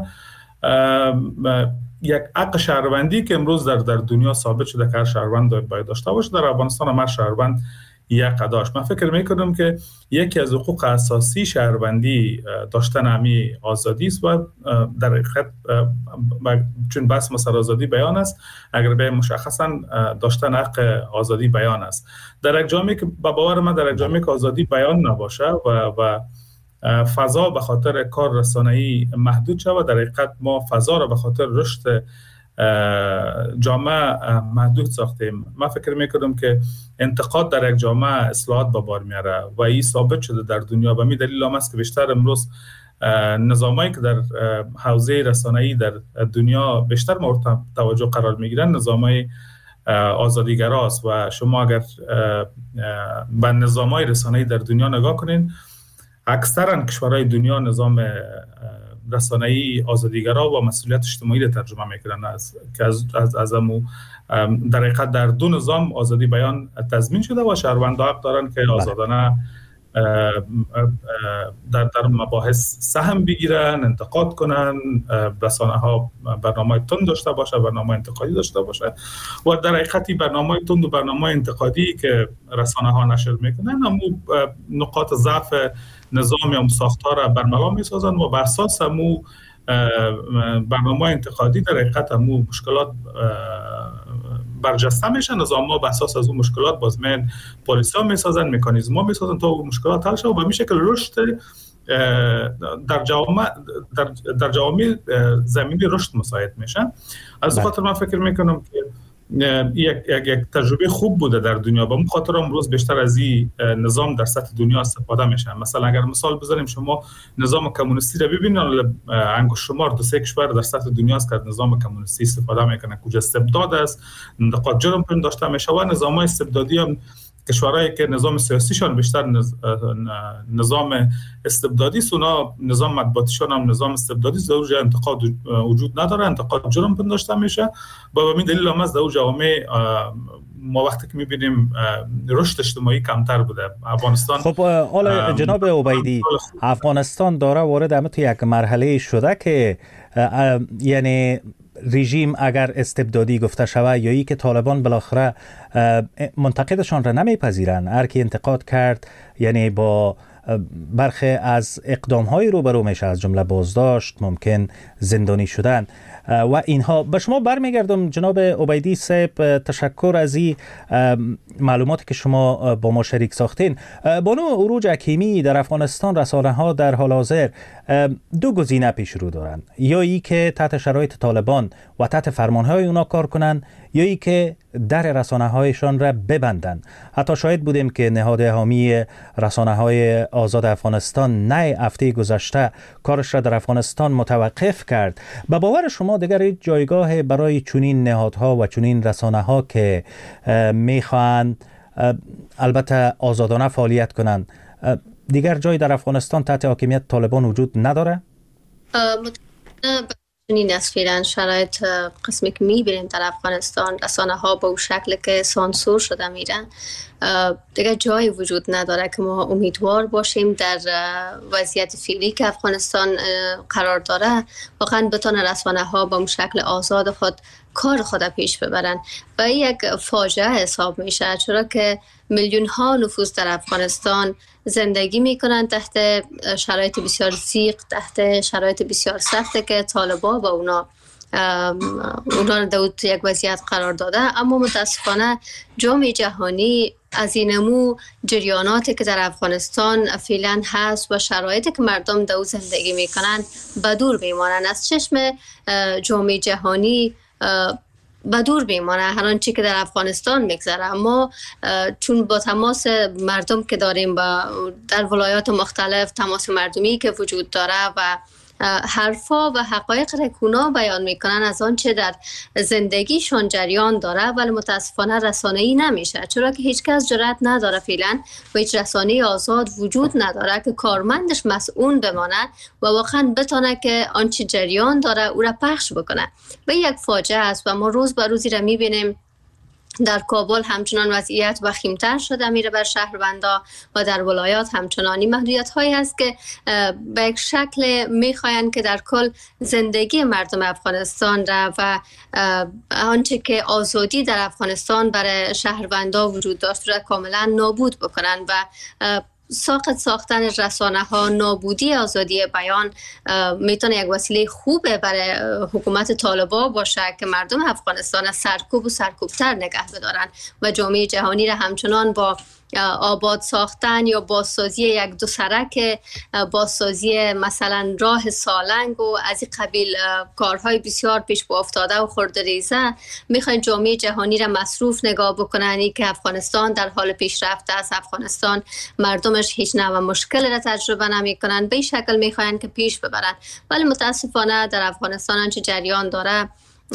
یک حق شهروندی که امروز در در دنیا ثابت شده که هر شهروند باید داشته باشه. در افغانستان هم هر شهروند یک داشت. من فکر میکنم که یکی از حقوق اساسی شهروندی داشتن همی آزادی است و در حقیقت چون بحث مسئله آزادی بیان است، اگر به مشخصا داشتن حق آزادی بیان است. در یک جامعه که با باور من در یک جامعه که آزادی بیان نباشه و و فضا به خاطر کار رسانه‌ای محدود شود و در حقیقت ما فضا را به خاطر رشد جامعه محدود ساختیم. من فکر میکنم که انتقاد در یک جامعه اصلاحات به بار میاره و این ثابت شده در دنیا. و می دلیل هم است که بیشتر امروز نظامایی که در حوزه رسانه‌ای در دنیا بیشتر مورد توجه قرار میگیرن نظامای آزادیگراست و شما اگر به نظامای رسانه‌ای در دنیا نگاه کنین، اکثرا کشورهای دنیا نظام رسانه‌ای آزادیگرا و مسئولیت اجتماعی را ترجمه میکنن از که از از از امو در حقیقت در دو نظام آزادی بیان تضمین شده و شهروندان حق دارن که آزادانه در در مباحث سهم بگیرن، انتقاد کنن، رسانه ها برنامه تند داشته باشه، برنامه انتقادی داشته باشه و در حقیقت برنامه تند و برنامه انتقادی که رسانه ها نشر میکنن همو نقاط ضعف نظام یا ساختار برملا میسازن و بر اساس همو برنامه انتقادی در حقیقت همو مشکلات برجسته میشن. نظام ها بر اساس از اون مشکلات بازمین پالیسی ها میسازن، مکانیزم ها میسازن تا اون مشکلات حل شه و به این شکل رشد در جامعه در در جامعه زمینی رشد مساعد میشن. از خاطر من فکر میکنم که یک یک یک تجربه خوب بوده در دنیا. به اون خاطر امروز بیشتر از این نظام در سطح دنیا استفاده میشه. مثلا اگر مثال بزنیم، شما نظام کمونیستی رو ببینید، انگشت شمار دو سه کشور در سطح دنیا است که نظام کمونیستی استفاده میکنه، کجا استبداد است، نقاط جرم پن داشته میشه و نظام‌های استبدادی هم کشورهایی که نظام سیاسیشان بیشتر نظام استبدادی است، اونا نظام مطبوعاتیشان هم نظام استبدادی است، در اونجا انتقاد وجود نداره، انتقاد جرم پن داشته میشه. با همین دلیل هم از در جامعه ما وقتی که میبینیم رشد اجتماعی کمتر بوده. افغانستان خب حالا جناب عبیدی، افغانستان داره وارد همه تو یک مرحله شده که یعنی رژیم اگر استبدادی گفته شود یا ای که طالبان بالاخره منتقدشان را نمیپذیرند، هر کی انتقاد کرد یعنی با برخی از اقدام‌های روبرو میشه، از جمله بازداشت، ممکن زندانی شدن و اینها. به شما برمیگردم جناب عبیدی صاحب، تشکر از این معلوماتی که شما با ما شریک ساختین. بانو عروج حکیمی، در افغانستان رسانه‌ها در حال حاضر دو گزینه پیش رو دارند، یا ای که تحت شرایط طالبان و تحت فرمانهای اونا کار کنن، یا ای که در رسانه‌هایشان را ببندن. حتی شاهد بودیم که نهاد حامی رسانه‌های آزاد افغانستان نه هفته گذشته کارش را در افغانستان متوقف کرد. به باور شما دیگر هیچ جایگاه برای چنین نهادها و چنین رسانه‌ها که میخواهند البته آزادانه فعالیت کنند، دیگر جای در افغانستان تحت حاکمیت طالبان وجود نداره؟ چنین است فعلا شرایط. قسمی که میبینیم در افغانستان رسانه ها با اون شکل که سانسور شده میرن، دیگه جایی وجود نداره که ما امیدوار باشیم در وضعیت فعلی که افغانستان قرار داره واقعا بتونه رسانه ها با اون شکل آزاد خود کار خود پیش ببرن. و یک فاجعه حساب میشه، چرا که میلیون ها نفوس در افغانستان زندگی میکنن تحت شرایط بسیار ضیق، تحت شرایط بسیار سخته که طالبان با اونا اونا رو در یک وضعیت قرار داده. اما متاسفانه جامعه جهانی از اینمو جریاناتی که در افغانستان فعلا هست و شرایطی که مردم در زندگی میکنن به دور بیمانن، از چشم جامعه جهانی به دور بیمانه هر آنچه که در افغانستان میگذره. اما چون با تماس مردم که داریم با در ولایات مختلف، تماس مردمی که وجود داره و حرفا و حقایق را کونا بیان میکنن از آنچه در زندگیشون جریان داره، ولی متاسفانه رسانه‌ای نمیشه، چرا که هیچ کس جرأت نداره فعلا و هیچ رسانه‌ای آزاد وجود نداره که کارمندش مسئول بمانه و واقعا بتونه که آنچه جریان داره او را پخش بکنه. و یک فاجعه است و ما روز به روزی را میبینیم در کابل همچنان وضعیت وخیم‌تر شده میره بر شهروندا و در ولایات همچنانی محدودیت هایی هست که به یک شکل میخواین که در کل زندگی مردم افغانستان را و آنچه که آزادی در افغانستان برای شهروندا وجود داشت را کاملا نابود بکنن و ساخت ساختن رسانه ها، نابودی آزادی بیان میتونه یک وسیله خوبه برای حکومت طالبان باشه که مردم افغانستان سرکوب و سرکوبتر نگه بدارن و جامعه جهانی را همچنان با آباد ساختن یا بازسازی یک دو سرک، بازسازی مثلا راه سالنگ و از این قبیل کارهای بسیار پیش با افتاده و خردریزه میخواین جامعه جهانی را مصروف نگاه بکنن ای که افغانستان در حال پیشرفت است، افغانستان مردمش هیچ نوع مشکل را تجربه نمی کنن، به این شکل میخواین که پیش ببرن. ولی متاسفانه در افغانستان آنچه جریان داره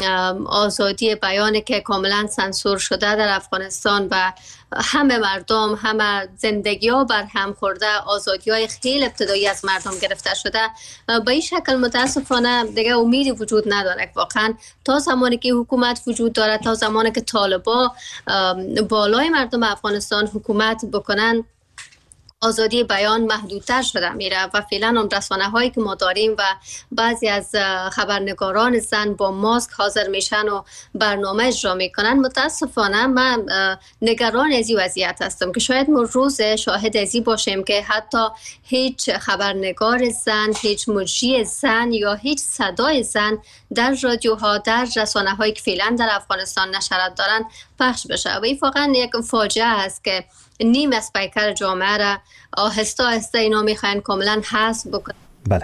آزادی بیان که کاملا سانسور شده در افغانستان و همه مردم، همه زندگی ها بر هم خورده، آزادی های خیلی ابتدایی از مردم گرفته شده. به این شکل متاسفانه دیگه امیدی وجود نداره واقعا تا زمانی که حکومت وجود داره، تا زمانی که طالبان بالای مردم افغانستان حکومت بکنن، آزادی بیان محدودتر شده میره و فعلا اون رسانه هایی که ما داریم و بعضی از خبرنگاران زن با ماسک حاضر میشن و برنامه اجرا میکنن. متاسفانه من نگران از این وضعیت هستم که شاید ما روز شاهد ازی باشیم که حتی هیچ خبرنگار زن، هیچ مجری زن یا هیچ صدای زن در رادیوها، در رسانه هایی که فعلا در افغانستان نشریات دارن پخش بشه و این واقعا یک فاجعه است که نیم از پیکر جامعه را آهسته آهسته اینا میخواین کاملا حذف بکنن. بله،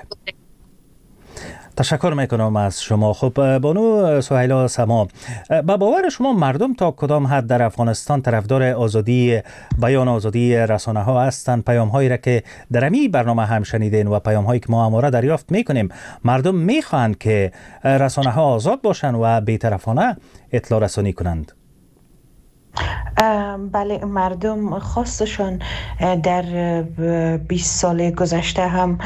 تشکر میکنم از شما. خب بانو سهیلا سما، با باور شما مردم تا کدام حد در افغانستان طرفدار آزادی بیان، آزادی رسانه ها هستند؟ پیام هایی را که در این برنامه هم شنیدین و پیام هایی که ما همواره دریافت میکنیم، مردم میخواهند که رسانه ها آزاد باشند و بی‌طرفانه اطلاع رسانی کنند. بله، مردم خواستشان در بیست سال گذشته هم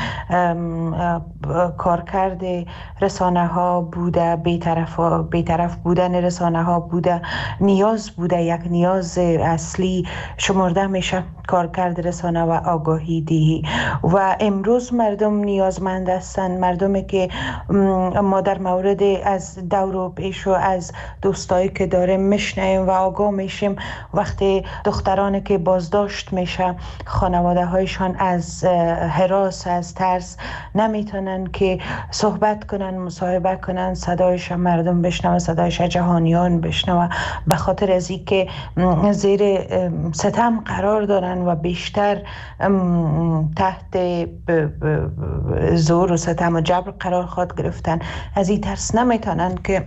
کارکرد رسانه ها بوده، بی‌طرف بی‌طرف بودن رسانه ها بوده، نیاز بوده، یک نیاز اصلی شمرده میشه کارکرد رسانه و آگاهی دهی و امروز مردم نیازمند هستند. مردمی که ما در مورد از دور و پیش و از دوستایی که داریم میشنیم و آگاه میشیم، وقتی دخترانی که بازداشت میشه خانواده هایشان از هراس، از ترس نمیتونن که صحبت کنن، مصاحبه کنن، صدایش مردم بشنوه، صدایش جهانیان بشنوه، به خاطر از اینکه زیر ستم قرار دارن و بیشتر تحت زور و ستم و جبر قرار خواهد گرفتن. از این ترس نمیتونن که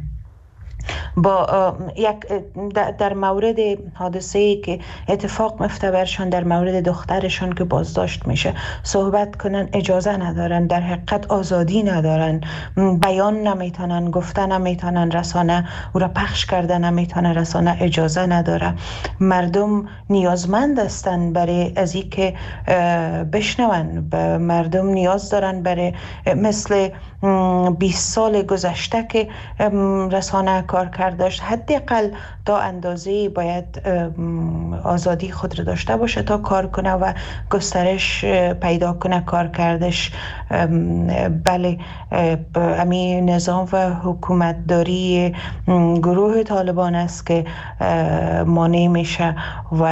با یک در مورد حادثه‌ای که اتفاق میفته برشان، در مورد دخترشان که بازداشت میشه صحبت کنن، اجازه ندارن، در حقیقت آزادی ندارن، بیان نمیتونن، گفتن نمیتونن، رسانه او را پخش کرده نمیتونه، رسانه اجازه نداره. مردم نیازمند هستن برای از این که بشنون، مردم نیاز دارن برای مثل بیست سال گذشته که رسانه کار کردش حداقل تا اندازه باید آزادی خود را داشته باشه تا کار کنه و گسترش پیدا کنه کار کردش. بله، همین نظام و حکومتداری گروه طالبان است که مانع میشه و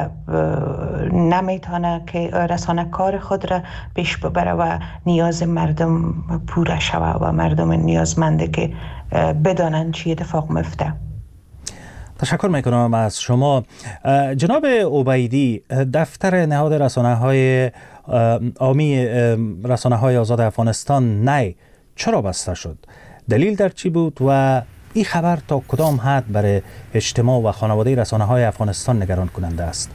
نمیتونه که رسانه کار خود را پیش ببره و نیاز مردم پوره شوه و مردم نیازمنده که بدانن چی اتفاق میفته. تشکر میکنم از شما. جناب عبیدی، دفتر نهاد رسانه های عامی رسانه های آزاد افغانستان نی چرا بسته شد؟ دلیل در چی بود و این خبر تا کدام حد برای اجتماع و خانواده رسانه های افغانستان نگران کننده است؟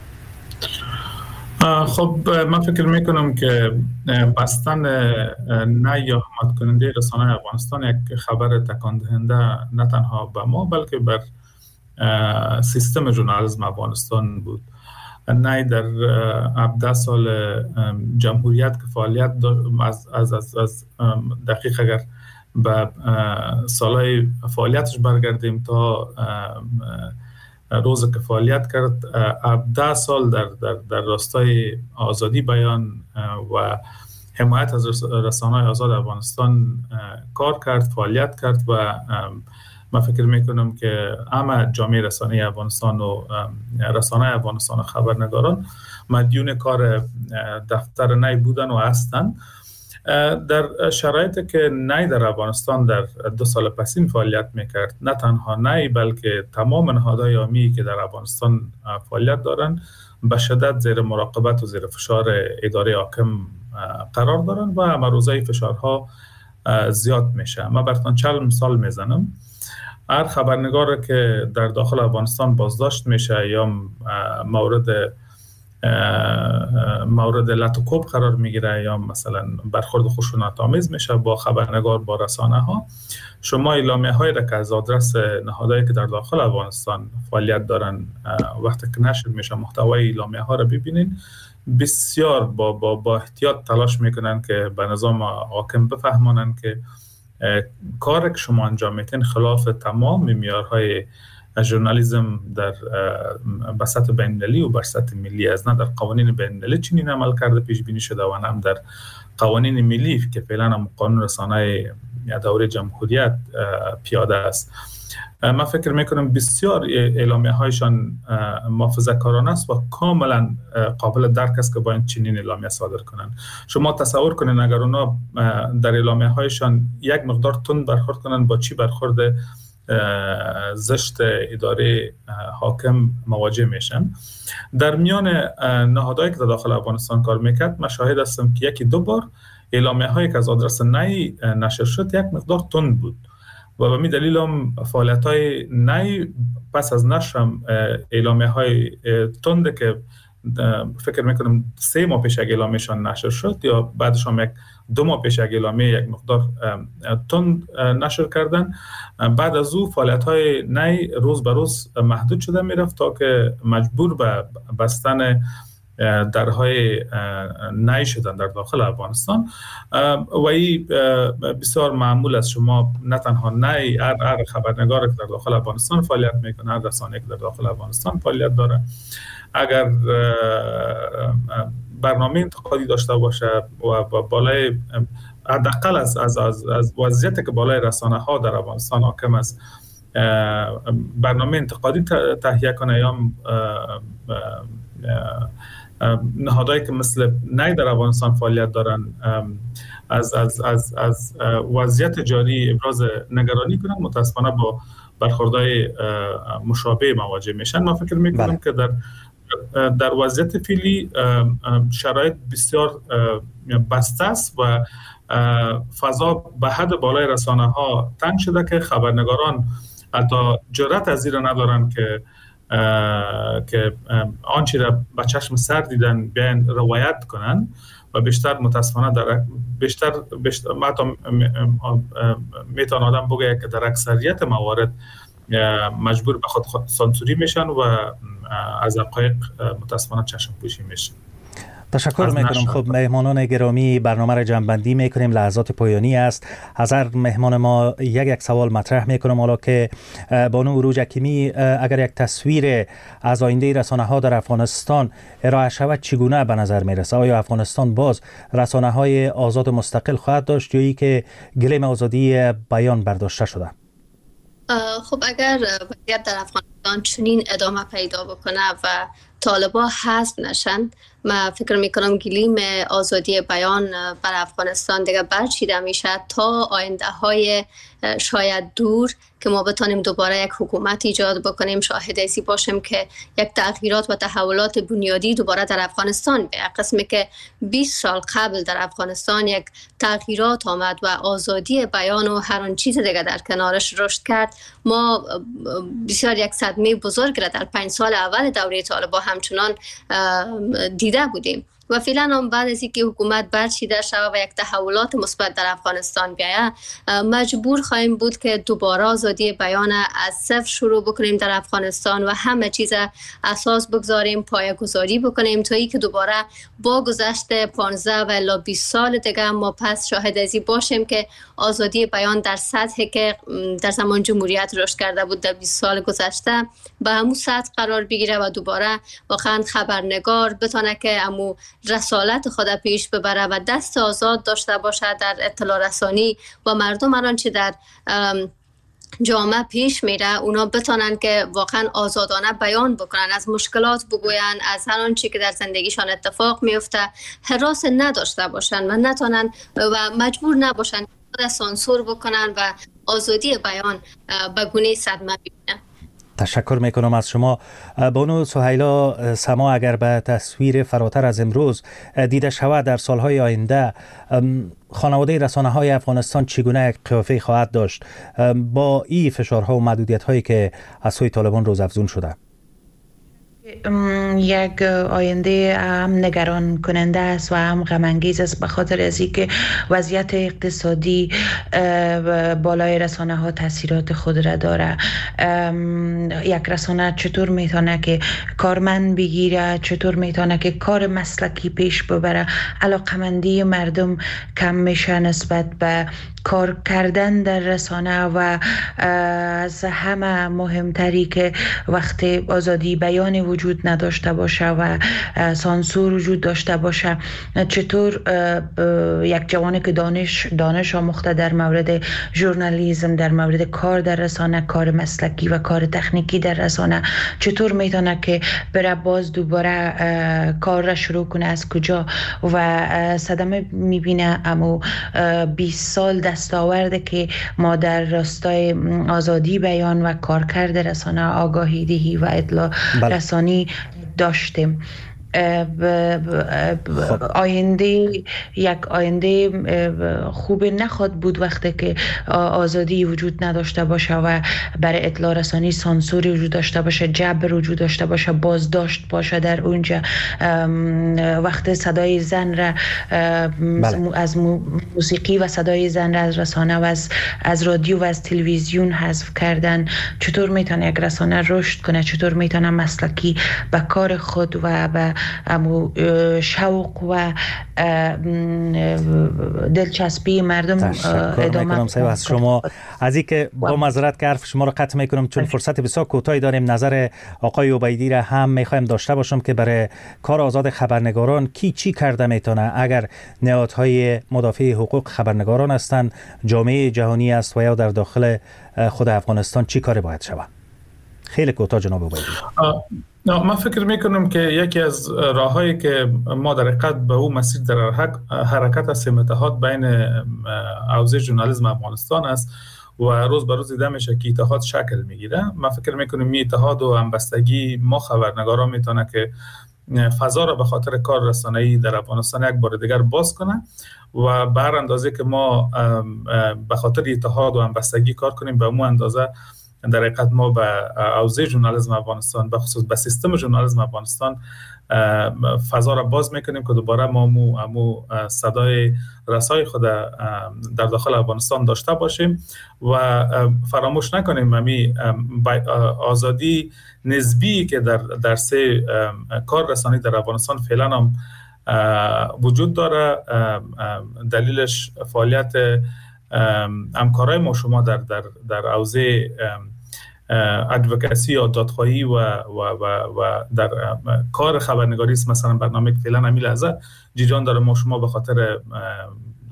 خب من فکر میکنم که بستن نه یا حمایت کننده رسانه افغانستان یک خبر تکان دهنده نه تنها به ما بلکه بر سیستم ژورنالیسم افغانستان بود. نه در هفده سال جمهوریت که فعالیت از از از, از دقیق اگر به سالهای فعالیتش برگردیم تا روز که فعالیت کرد، هفده سال در در در راستای آزادی بیان و حمایت از رسانه‌های آزاد افغانستان کار کرد، فعالیت کرد و من فکر میکنم که همه جامعه رسانه افغانستان و رسانه افغانستان و خبرنگاران مدیون کار دفتر نی بودن و هستند. در شرایطی که نی در افغانستان در دو سال پسین فعالیت میکرد، نه تنها نی بلکه تمام نهادهای عامی که در افغانستان فعالیت دارند به شدت زیر مراقبت و زیر فشار اداره حاکم قرار دارند و مروزه فشارها زیاد میشه. من براتون چند مثال میزنم. هر خبرنگار که در داخل افغانستان بازداشت میشه یا مورد مورد لطوکوب قرار میگیره یا مثلا برخورد خشونت‌آمیز میشه با خبرنگار، با رسانه ها، شما اعلامیه هایی را که از آدرس نهادهایی که در داخل افغانستان فعالیت دارن وقتی که نشر میشه محتوای اعلامیه ها را ببینین، بسیار با با با احتیاط تلاش میکنن که به نظام حاکم بفهمانن که کار که شما انجام میتین خلاف تمام معیارهای ژورنالیسم در به سطح بین‌المللی و بر سطح ملی است. نه در قوانین بین‌المللی چنین عمل کرده پیش بینی شده و نه در قوانین ملی که فعلا هم قانون رسانه دوره جمهوریت پیاده است. من فکر میکنم بسیار اعلامیه هایشان محافظه‌کارانه است و کاملا قابل درک است که باید چنین اعلامیه صادر کنن. شما تصور کنین اگر اونا در اعلامیه هایشان یک مقدار تند برخورد کنن، با چی برخورد زشت اداره حاکم مواجه میشن. در میان نهادهایی که در داخل افغانستان کار میکرد من شاهد هستم که یکی دو بار اعلامیه هایی که از آدرس نی نشر شد یک مقدار تند بود و به می دلیل هم فعالیت های نی پس از نشر اعلامیه های تند که فکر میکنم سه ماه پیش اعلامیه‌شان نشر شد یا بعدش هم یک دو ماه پیش اعلامیه یک مقدار تند نشر کردن، بعد از او فعالیت‌های نی روز به روز محدود شده میرفت تا که مجبور به بستن درهای نی شدن در داخل افغانستان و این بسیار معمول است. شما نه تنها نی، هر هر خبرنگار که در داخل افغانستان فعالیت میکنه، هر رسانه‌ای که در داخل افغانستان فعالیت داره، اگر برنامه انتقادی داشته باشه و بالای حداقل از از از از وضعیتی که بالای رسانه ها در افغانستان حاکم است برنامه انتقادی تهیه کنه یا نهادهایی که مثل نی در افغانستان فعالیت دارن از از از از وضعیت جاری ابراز نگرانی کنن، متاسفانه با برخوردهای مشابه مواجه میشن. من فکر میکنم بله. که در در وضعیت فعلی شرایط بسیار بسته است و فضا به حد بالای رسانه ها تنگ شده که خبرنگاران حتی جرأت از این ندارن که که آنچه را به چشم سر دیدن بیان روایت کنن و بیشتر متاسفانه در بیشتر بیشتر میتونه آدم بگه که در اکثریت موارد مجبور به خود سانسوری میشن و از حقایق متاسفانه چشم پوشی میشن. تشکر میکنم. خب مهمانان گرامی، برنامه را جنبندی میکنیم، لحظات پایانی است. از هر مهمان ما یک یک سوال مطرح میکنم. حالا که بانو عروج حکیمی اگر یک تصویر از آینده رسانه ها در افغانستان ارائه شود چگونه به نظر میرسه؟ آیا افغانستان باز رسانه های آزاد مستقل خواهد داشت یا ای که گلیم آزادی بیان برداشته شده؟ خب اگر وضعیت در افغانستان چنین ادامه پیدا بکنه و طالبان حذف نشن، من فکر میکنم گلیم آزادی بیان بر افغانستان دیگه برچیده میشه تا آینده های شاید دور که ما بتانیم دوباره یک حکومت ایجاد بکنیم، شاهد ایسی باشیم که یک تغییرات و تحولات بنیادی دوباره در افغانستان به قسمی که بیست سال قبل در افغانستان یک تغییرات آمد و آزادی بیان و هر آن چیز دیگه در کنارش رشد کرد. ما بسیار یک صدمه بزرگ را در پنج سال اول دوره طالبان همچنان دیده بودیم و فعلا هم بعد از اینکه حکومت برچیده شود و یک تحولات مثبت در افغانستان بیاید مجبور خواهیم بود که دوباره آزادی بیان از صفر شروع بکنیم در افغانستان و همه چیز اساس بگذاریم، پایه‌گذاری بکنیم تا اینکه دوباره با گذشت پانزده و الی بیست سال دیگه ما پس شاهد ازی باشیم که آزادی بیان در سطحی که در زمان جمهوریت رشد کرده بود در بیست سال گذشته به همون سطح قرار بگیره و دوباره واقعا خبرنگار بتونه که همون رسالت خود پیش ببره و دست آزاد داشته باشه در اطلاع رسانی و مردم هر آنچه در جامعه پیش میره اونا بتونن که واقعا آزادانه بیان بکنن، از مشکلات بگوین، از هر آنچه که در زندگیشان اتفاق میفته هراس نداشته باشن و نتونن و مجبور نباشن خود سانسور بکنن و آزادی بیان به گونه صدمه ببینن. تشکر میکنم از شما. بانو سهیلا سما، اگر به تصویر فراتر از امروز دیده شود در سالهای آینده خانواده رسانه‌های افغانستان چگونه یک قیافه خواهد داشت با این فشارها و محدودیت‌هایی که از سوی طالبان روزافزون شده؟ یک آینده هم نگران کننده است و هم غم انگیز است به خاطر از اینکه وضعیت اقتصادی بالای رسانه ها تاثیرات خود را داره. یک رسانه چطور میتونه که کارمند بگیره، چطور میتونه که کار مسلکی پیش ببره، علاقمندی مردم کم میشه نسبت به کار کردن در رسانه و از همه مهمتری که وقتی آزادی بیان وجود نداشته باشه و سانسور وجود داشته باشه چطور یک جوانی که دانش دانش آموخته در مورد ژورنالیسم، در مورد کار در رسانه، کار مسلکی و کار تکنیکی در رسانه چطور میتونه که بره باز دوباره کار را شروع کنه از کجا و صدمه میبینه. اما بیست سال دستاورده که ما در راستای آزادی بیان و کارکرد رسانه، آگاهی دهی و اطلاع بله. رسانی داشتیم. آینده یک آینده خوب نخواد بود وقتی که آزادی وجود نداشته باشه و برای اطلاع رسانی سانسوری وجود داشته باشه، جبر وجود داشته باشه، بازداشت باشه در اونجا. وقتی صدای زن را بله. از موسیقی و صدای زن را از رسانه و از, از رادیو و از تلویزیون حذف کردن، چطور میتونه یک رسانه رشد کنه؟ چطور میتونه مسلکی به کار خود و به امو شوق و دلچسبی مردم ادامه کنم. از شما از اینکه با معذرت که حرف شما رو قطع میکنم چون فرصت بسیار کوتاهی داریم. نظر آقای عبیدی را هم میخوایم داشته باشم که برای کار آزاد خبرنگاران کی چی کرده میتونه، اگر نهادهای مدافع حقوق خبرنگاران هستند، جامعه جهانی است و یا در داخل خود افغانستان چی کاری باید شود؟ خیلی کوتاه جناب عبیدی. نه، من فکر میکنم که یکی از راههایی که ما در حقیقت به اون مسیر در حرکت هستیم اتحاد بین حوزه ژورنالیسم افغانستان است و روز به روز دیده میشه که اتحاد شکل میگیره. من فکر میکنم می اتحاد و همبستگی ما خبرنگاران میتونه که فضا را به خاطر کار رسانه‌ای در افغانستان یک بار دیگر باز کنه و به هر اندازه که ما به خاطر اتحاد و همبستگی کار کنیم به اون اندازه در حقیقت ما به حوزه ژورنالیسم افغانستان به خصوص به سیستم ژورنالیسم افغانستان فضا را باز میکنیم که دوباره ما مو, مو صدای رسای خود در داخل افغانستان داشته باشیم و فراموش نکنیم همی آزادی نسبی که در در سه کار رسانی در افغانستان فعلا هم وجود داره. دلیلش فعالیت همکارای ما شما در در در حوزه ادوکسی یا دادخواهی و و و و در کار خبرنگاری است. مثلا برنامه که فعلا همین لحظه جیجان داره ما شما به خاطر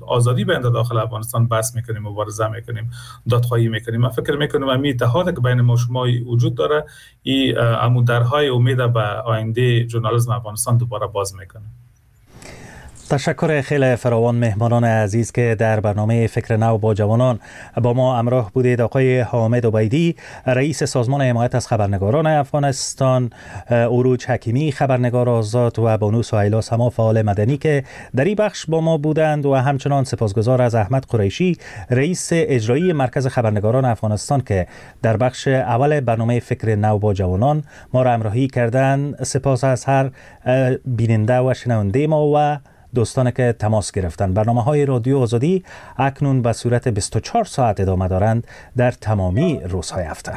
آزادی بین داخل افغانستان بحث میکنیم، مبارزه میکنیم، دادخواهی میکنیم. من فکر میکنم امی اتحادی که بین ما شما وجود داره، این امو درهای امید به آینده ژورنالیسم افغانستان دوباره باز میکنه. تشکر خیلی فراوان مهمانان عزیز که در برنامه فکر نو با جوانان با ما همراه بودید. آقای حامد عبیدی، رئیس سازمان حمایت از خبرنگاران افغانستان، عروج حکیمی خبرنگار آزاد و بانو سهیلا سما فعال مدنی که در این بخش با ما بودند و همچنان سپاسگزار از احمد قریشی، رئیس اجرایی مرکز خبرنگاران افغانستان که در بخش اول برنامه فکر نو با جوانان ما را همراهی کردند. سپاس از هر بیننده و شنونده ما و دوستانی که تماس گرفتند. برنامه های رادیو آزادی اکنون به صورت بیست و چهار ساعت ادامه دارند در تمامی روزهای هفته.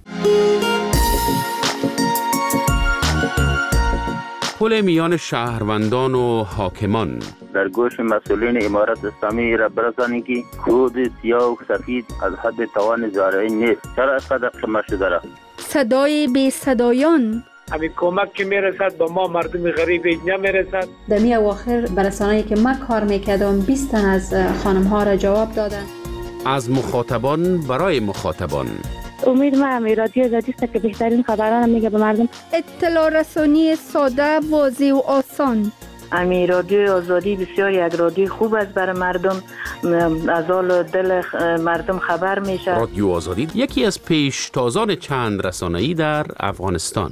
پل میان شهروندان و حاکمان در گوش مسئولین امارت اسلامی را برسانید که کود سیاه و سفید از حد توان زارعی نیست. چرا اینقدر قمه شده را؟ صدای بی صدایان، همین کمک که میرسد به ما مردم غریب نمیرسد. در می اواخر برسانه‌ای که من کار میکردم بیست تن از خانم ها را جواب دادن. از مخاطبان برای مخاطبان. امید ما همی رادیو آزادی است که بهترین خبران میگه به مردم. اطلاع رسانی ساده، واضح و آسان. امی رادیو آزادی بسیار یک رادیو خوب است برای مردم، از حال دل مردم خبر میشه. رادیو آزادی یکی از پیشتازان چند رسانه‌ای در افغانستان.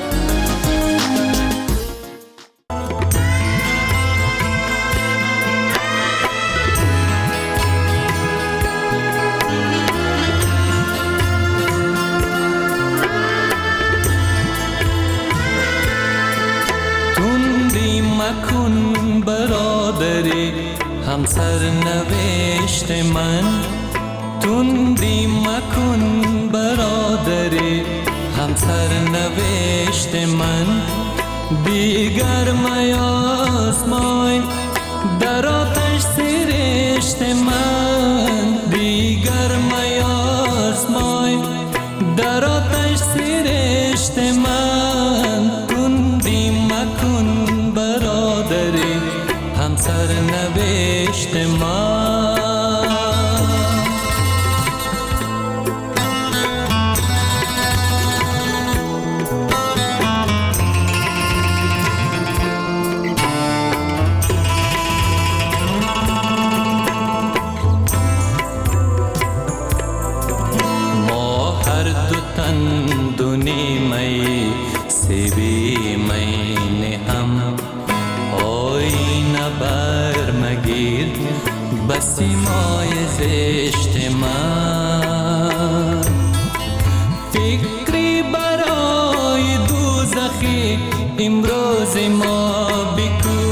مکن برادری همسر نوشت من، تندی مکن برادری همسر نوشت من، دیگر میاسمای در آتش سرشت من، دیگر میاسمای در آتش سرشت من، تندی مکن برادری همسر نوشت من. ما هر دو تن دو نیمه سیبی مین هم، آینه بر مگیر بسی مای زشت من، فکری برای دوزخی امروز ما بکو،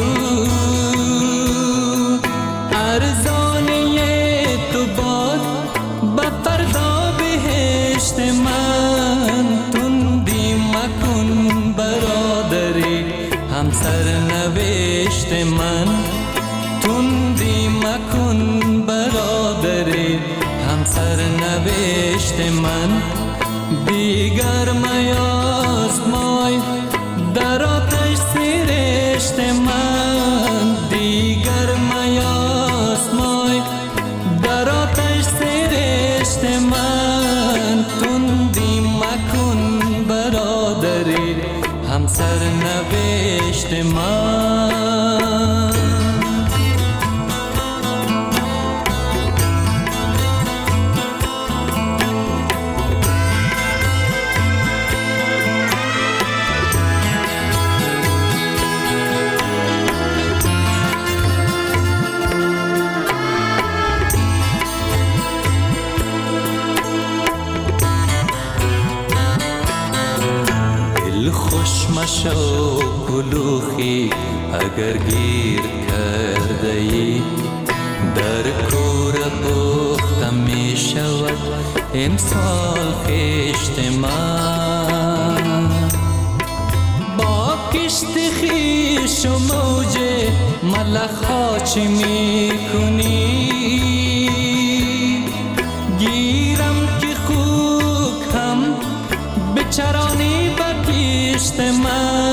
ارزانی تو باد به فردا بهشت من، تندی مکن برادری همسر نوشت من، تندی مکن برادری همسر نوشت من، دیگر میازمای در آتش سرشت من، دیگر میازمای در آتش سرشت من، تندی مکن برادری همسر نوشت من. خوش مشو کلوخی اگر گیر کرده ای، در کور پخته می شود امسال خشت من، با کشت خیش و موج ملخا چی می کنی، گیرم که خوک هم بچرانی بکشت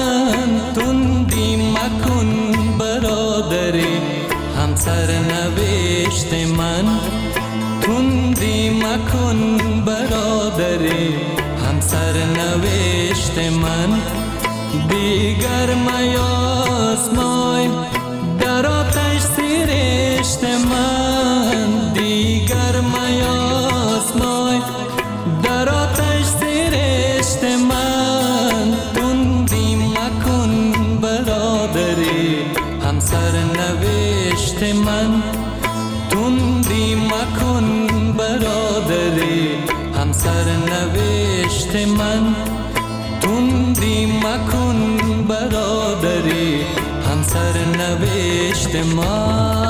من، تندی مکن برادری همسر نوشت من تندی مکن برادری، همسر نوشت من دیگر میاسمای در آتش سیرشت من، دیگر میاسمای در آتش سیرشت من، تندی مکن برادری، همسر نوشت من تندی مکن برادری، همسر نوشت من تندی مکن برادری، همسر نوشت من.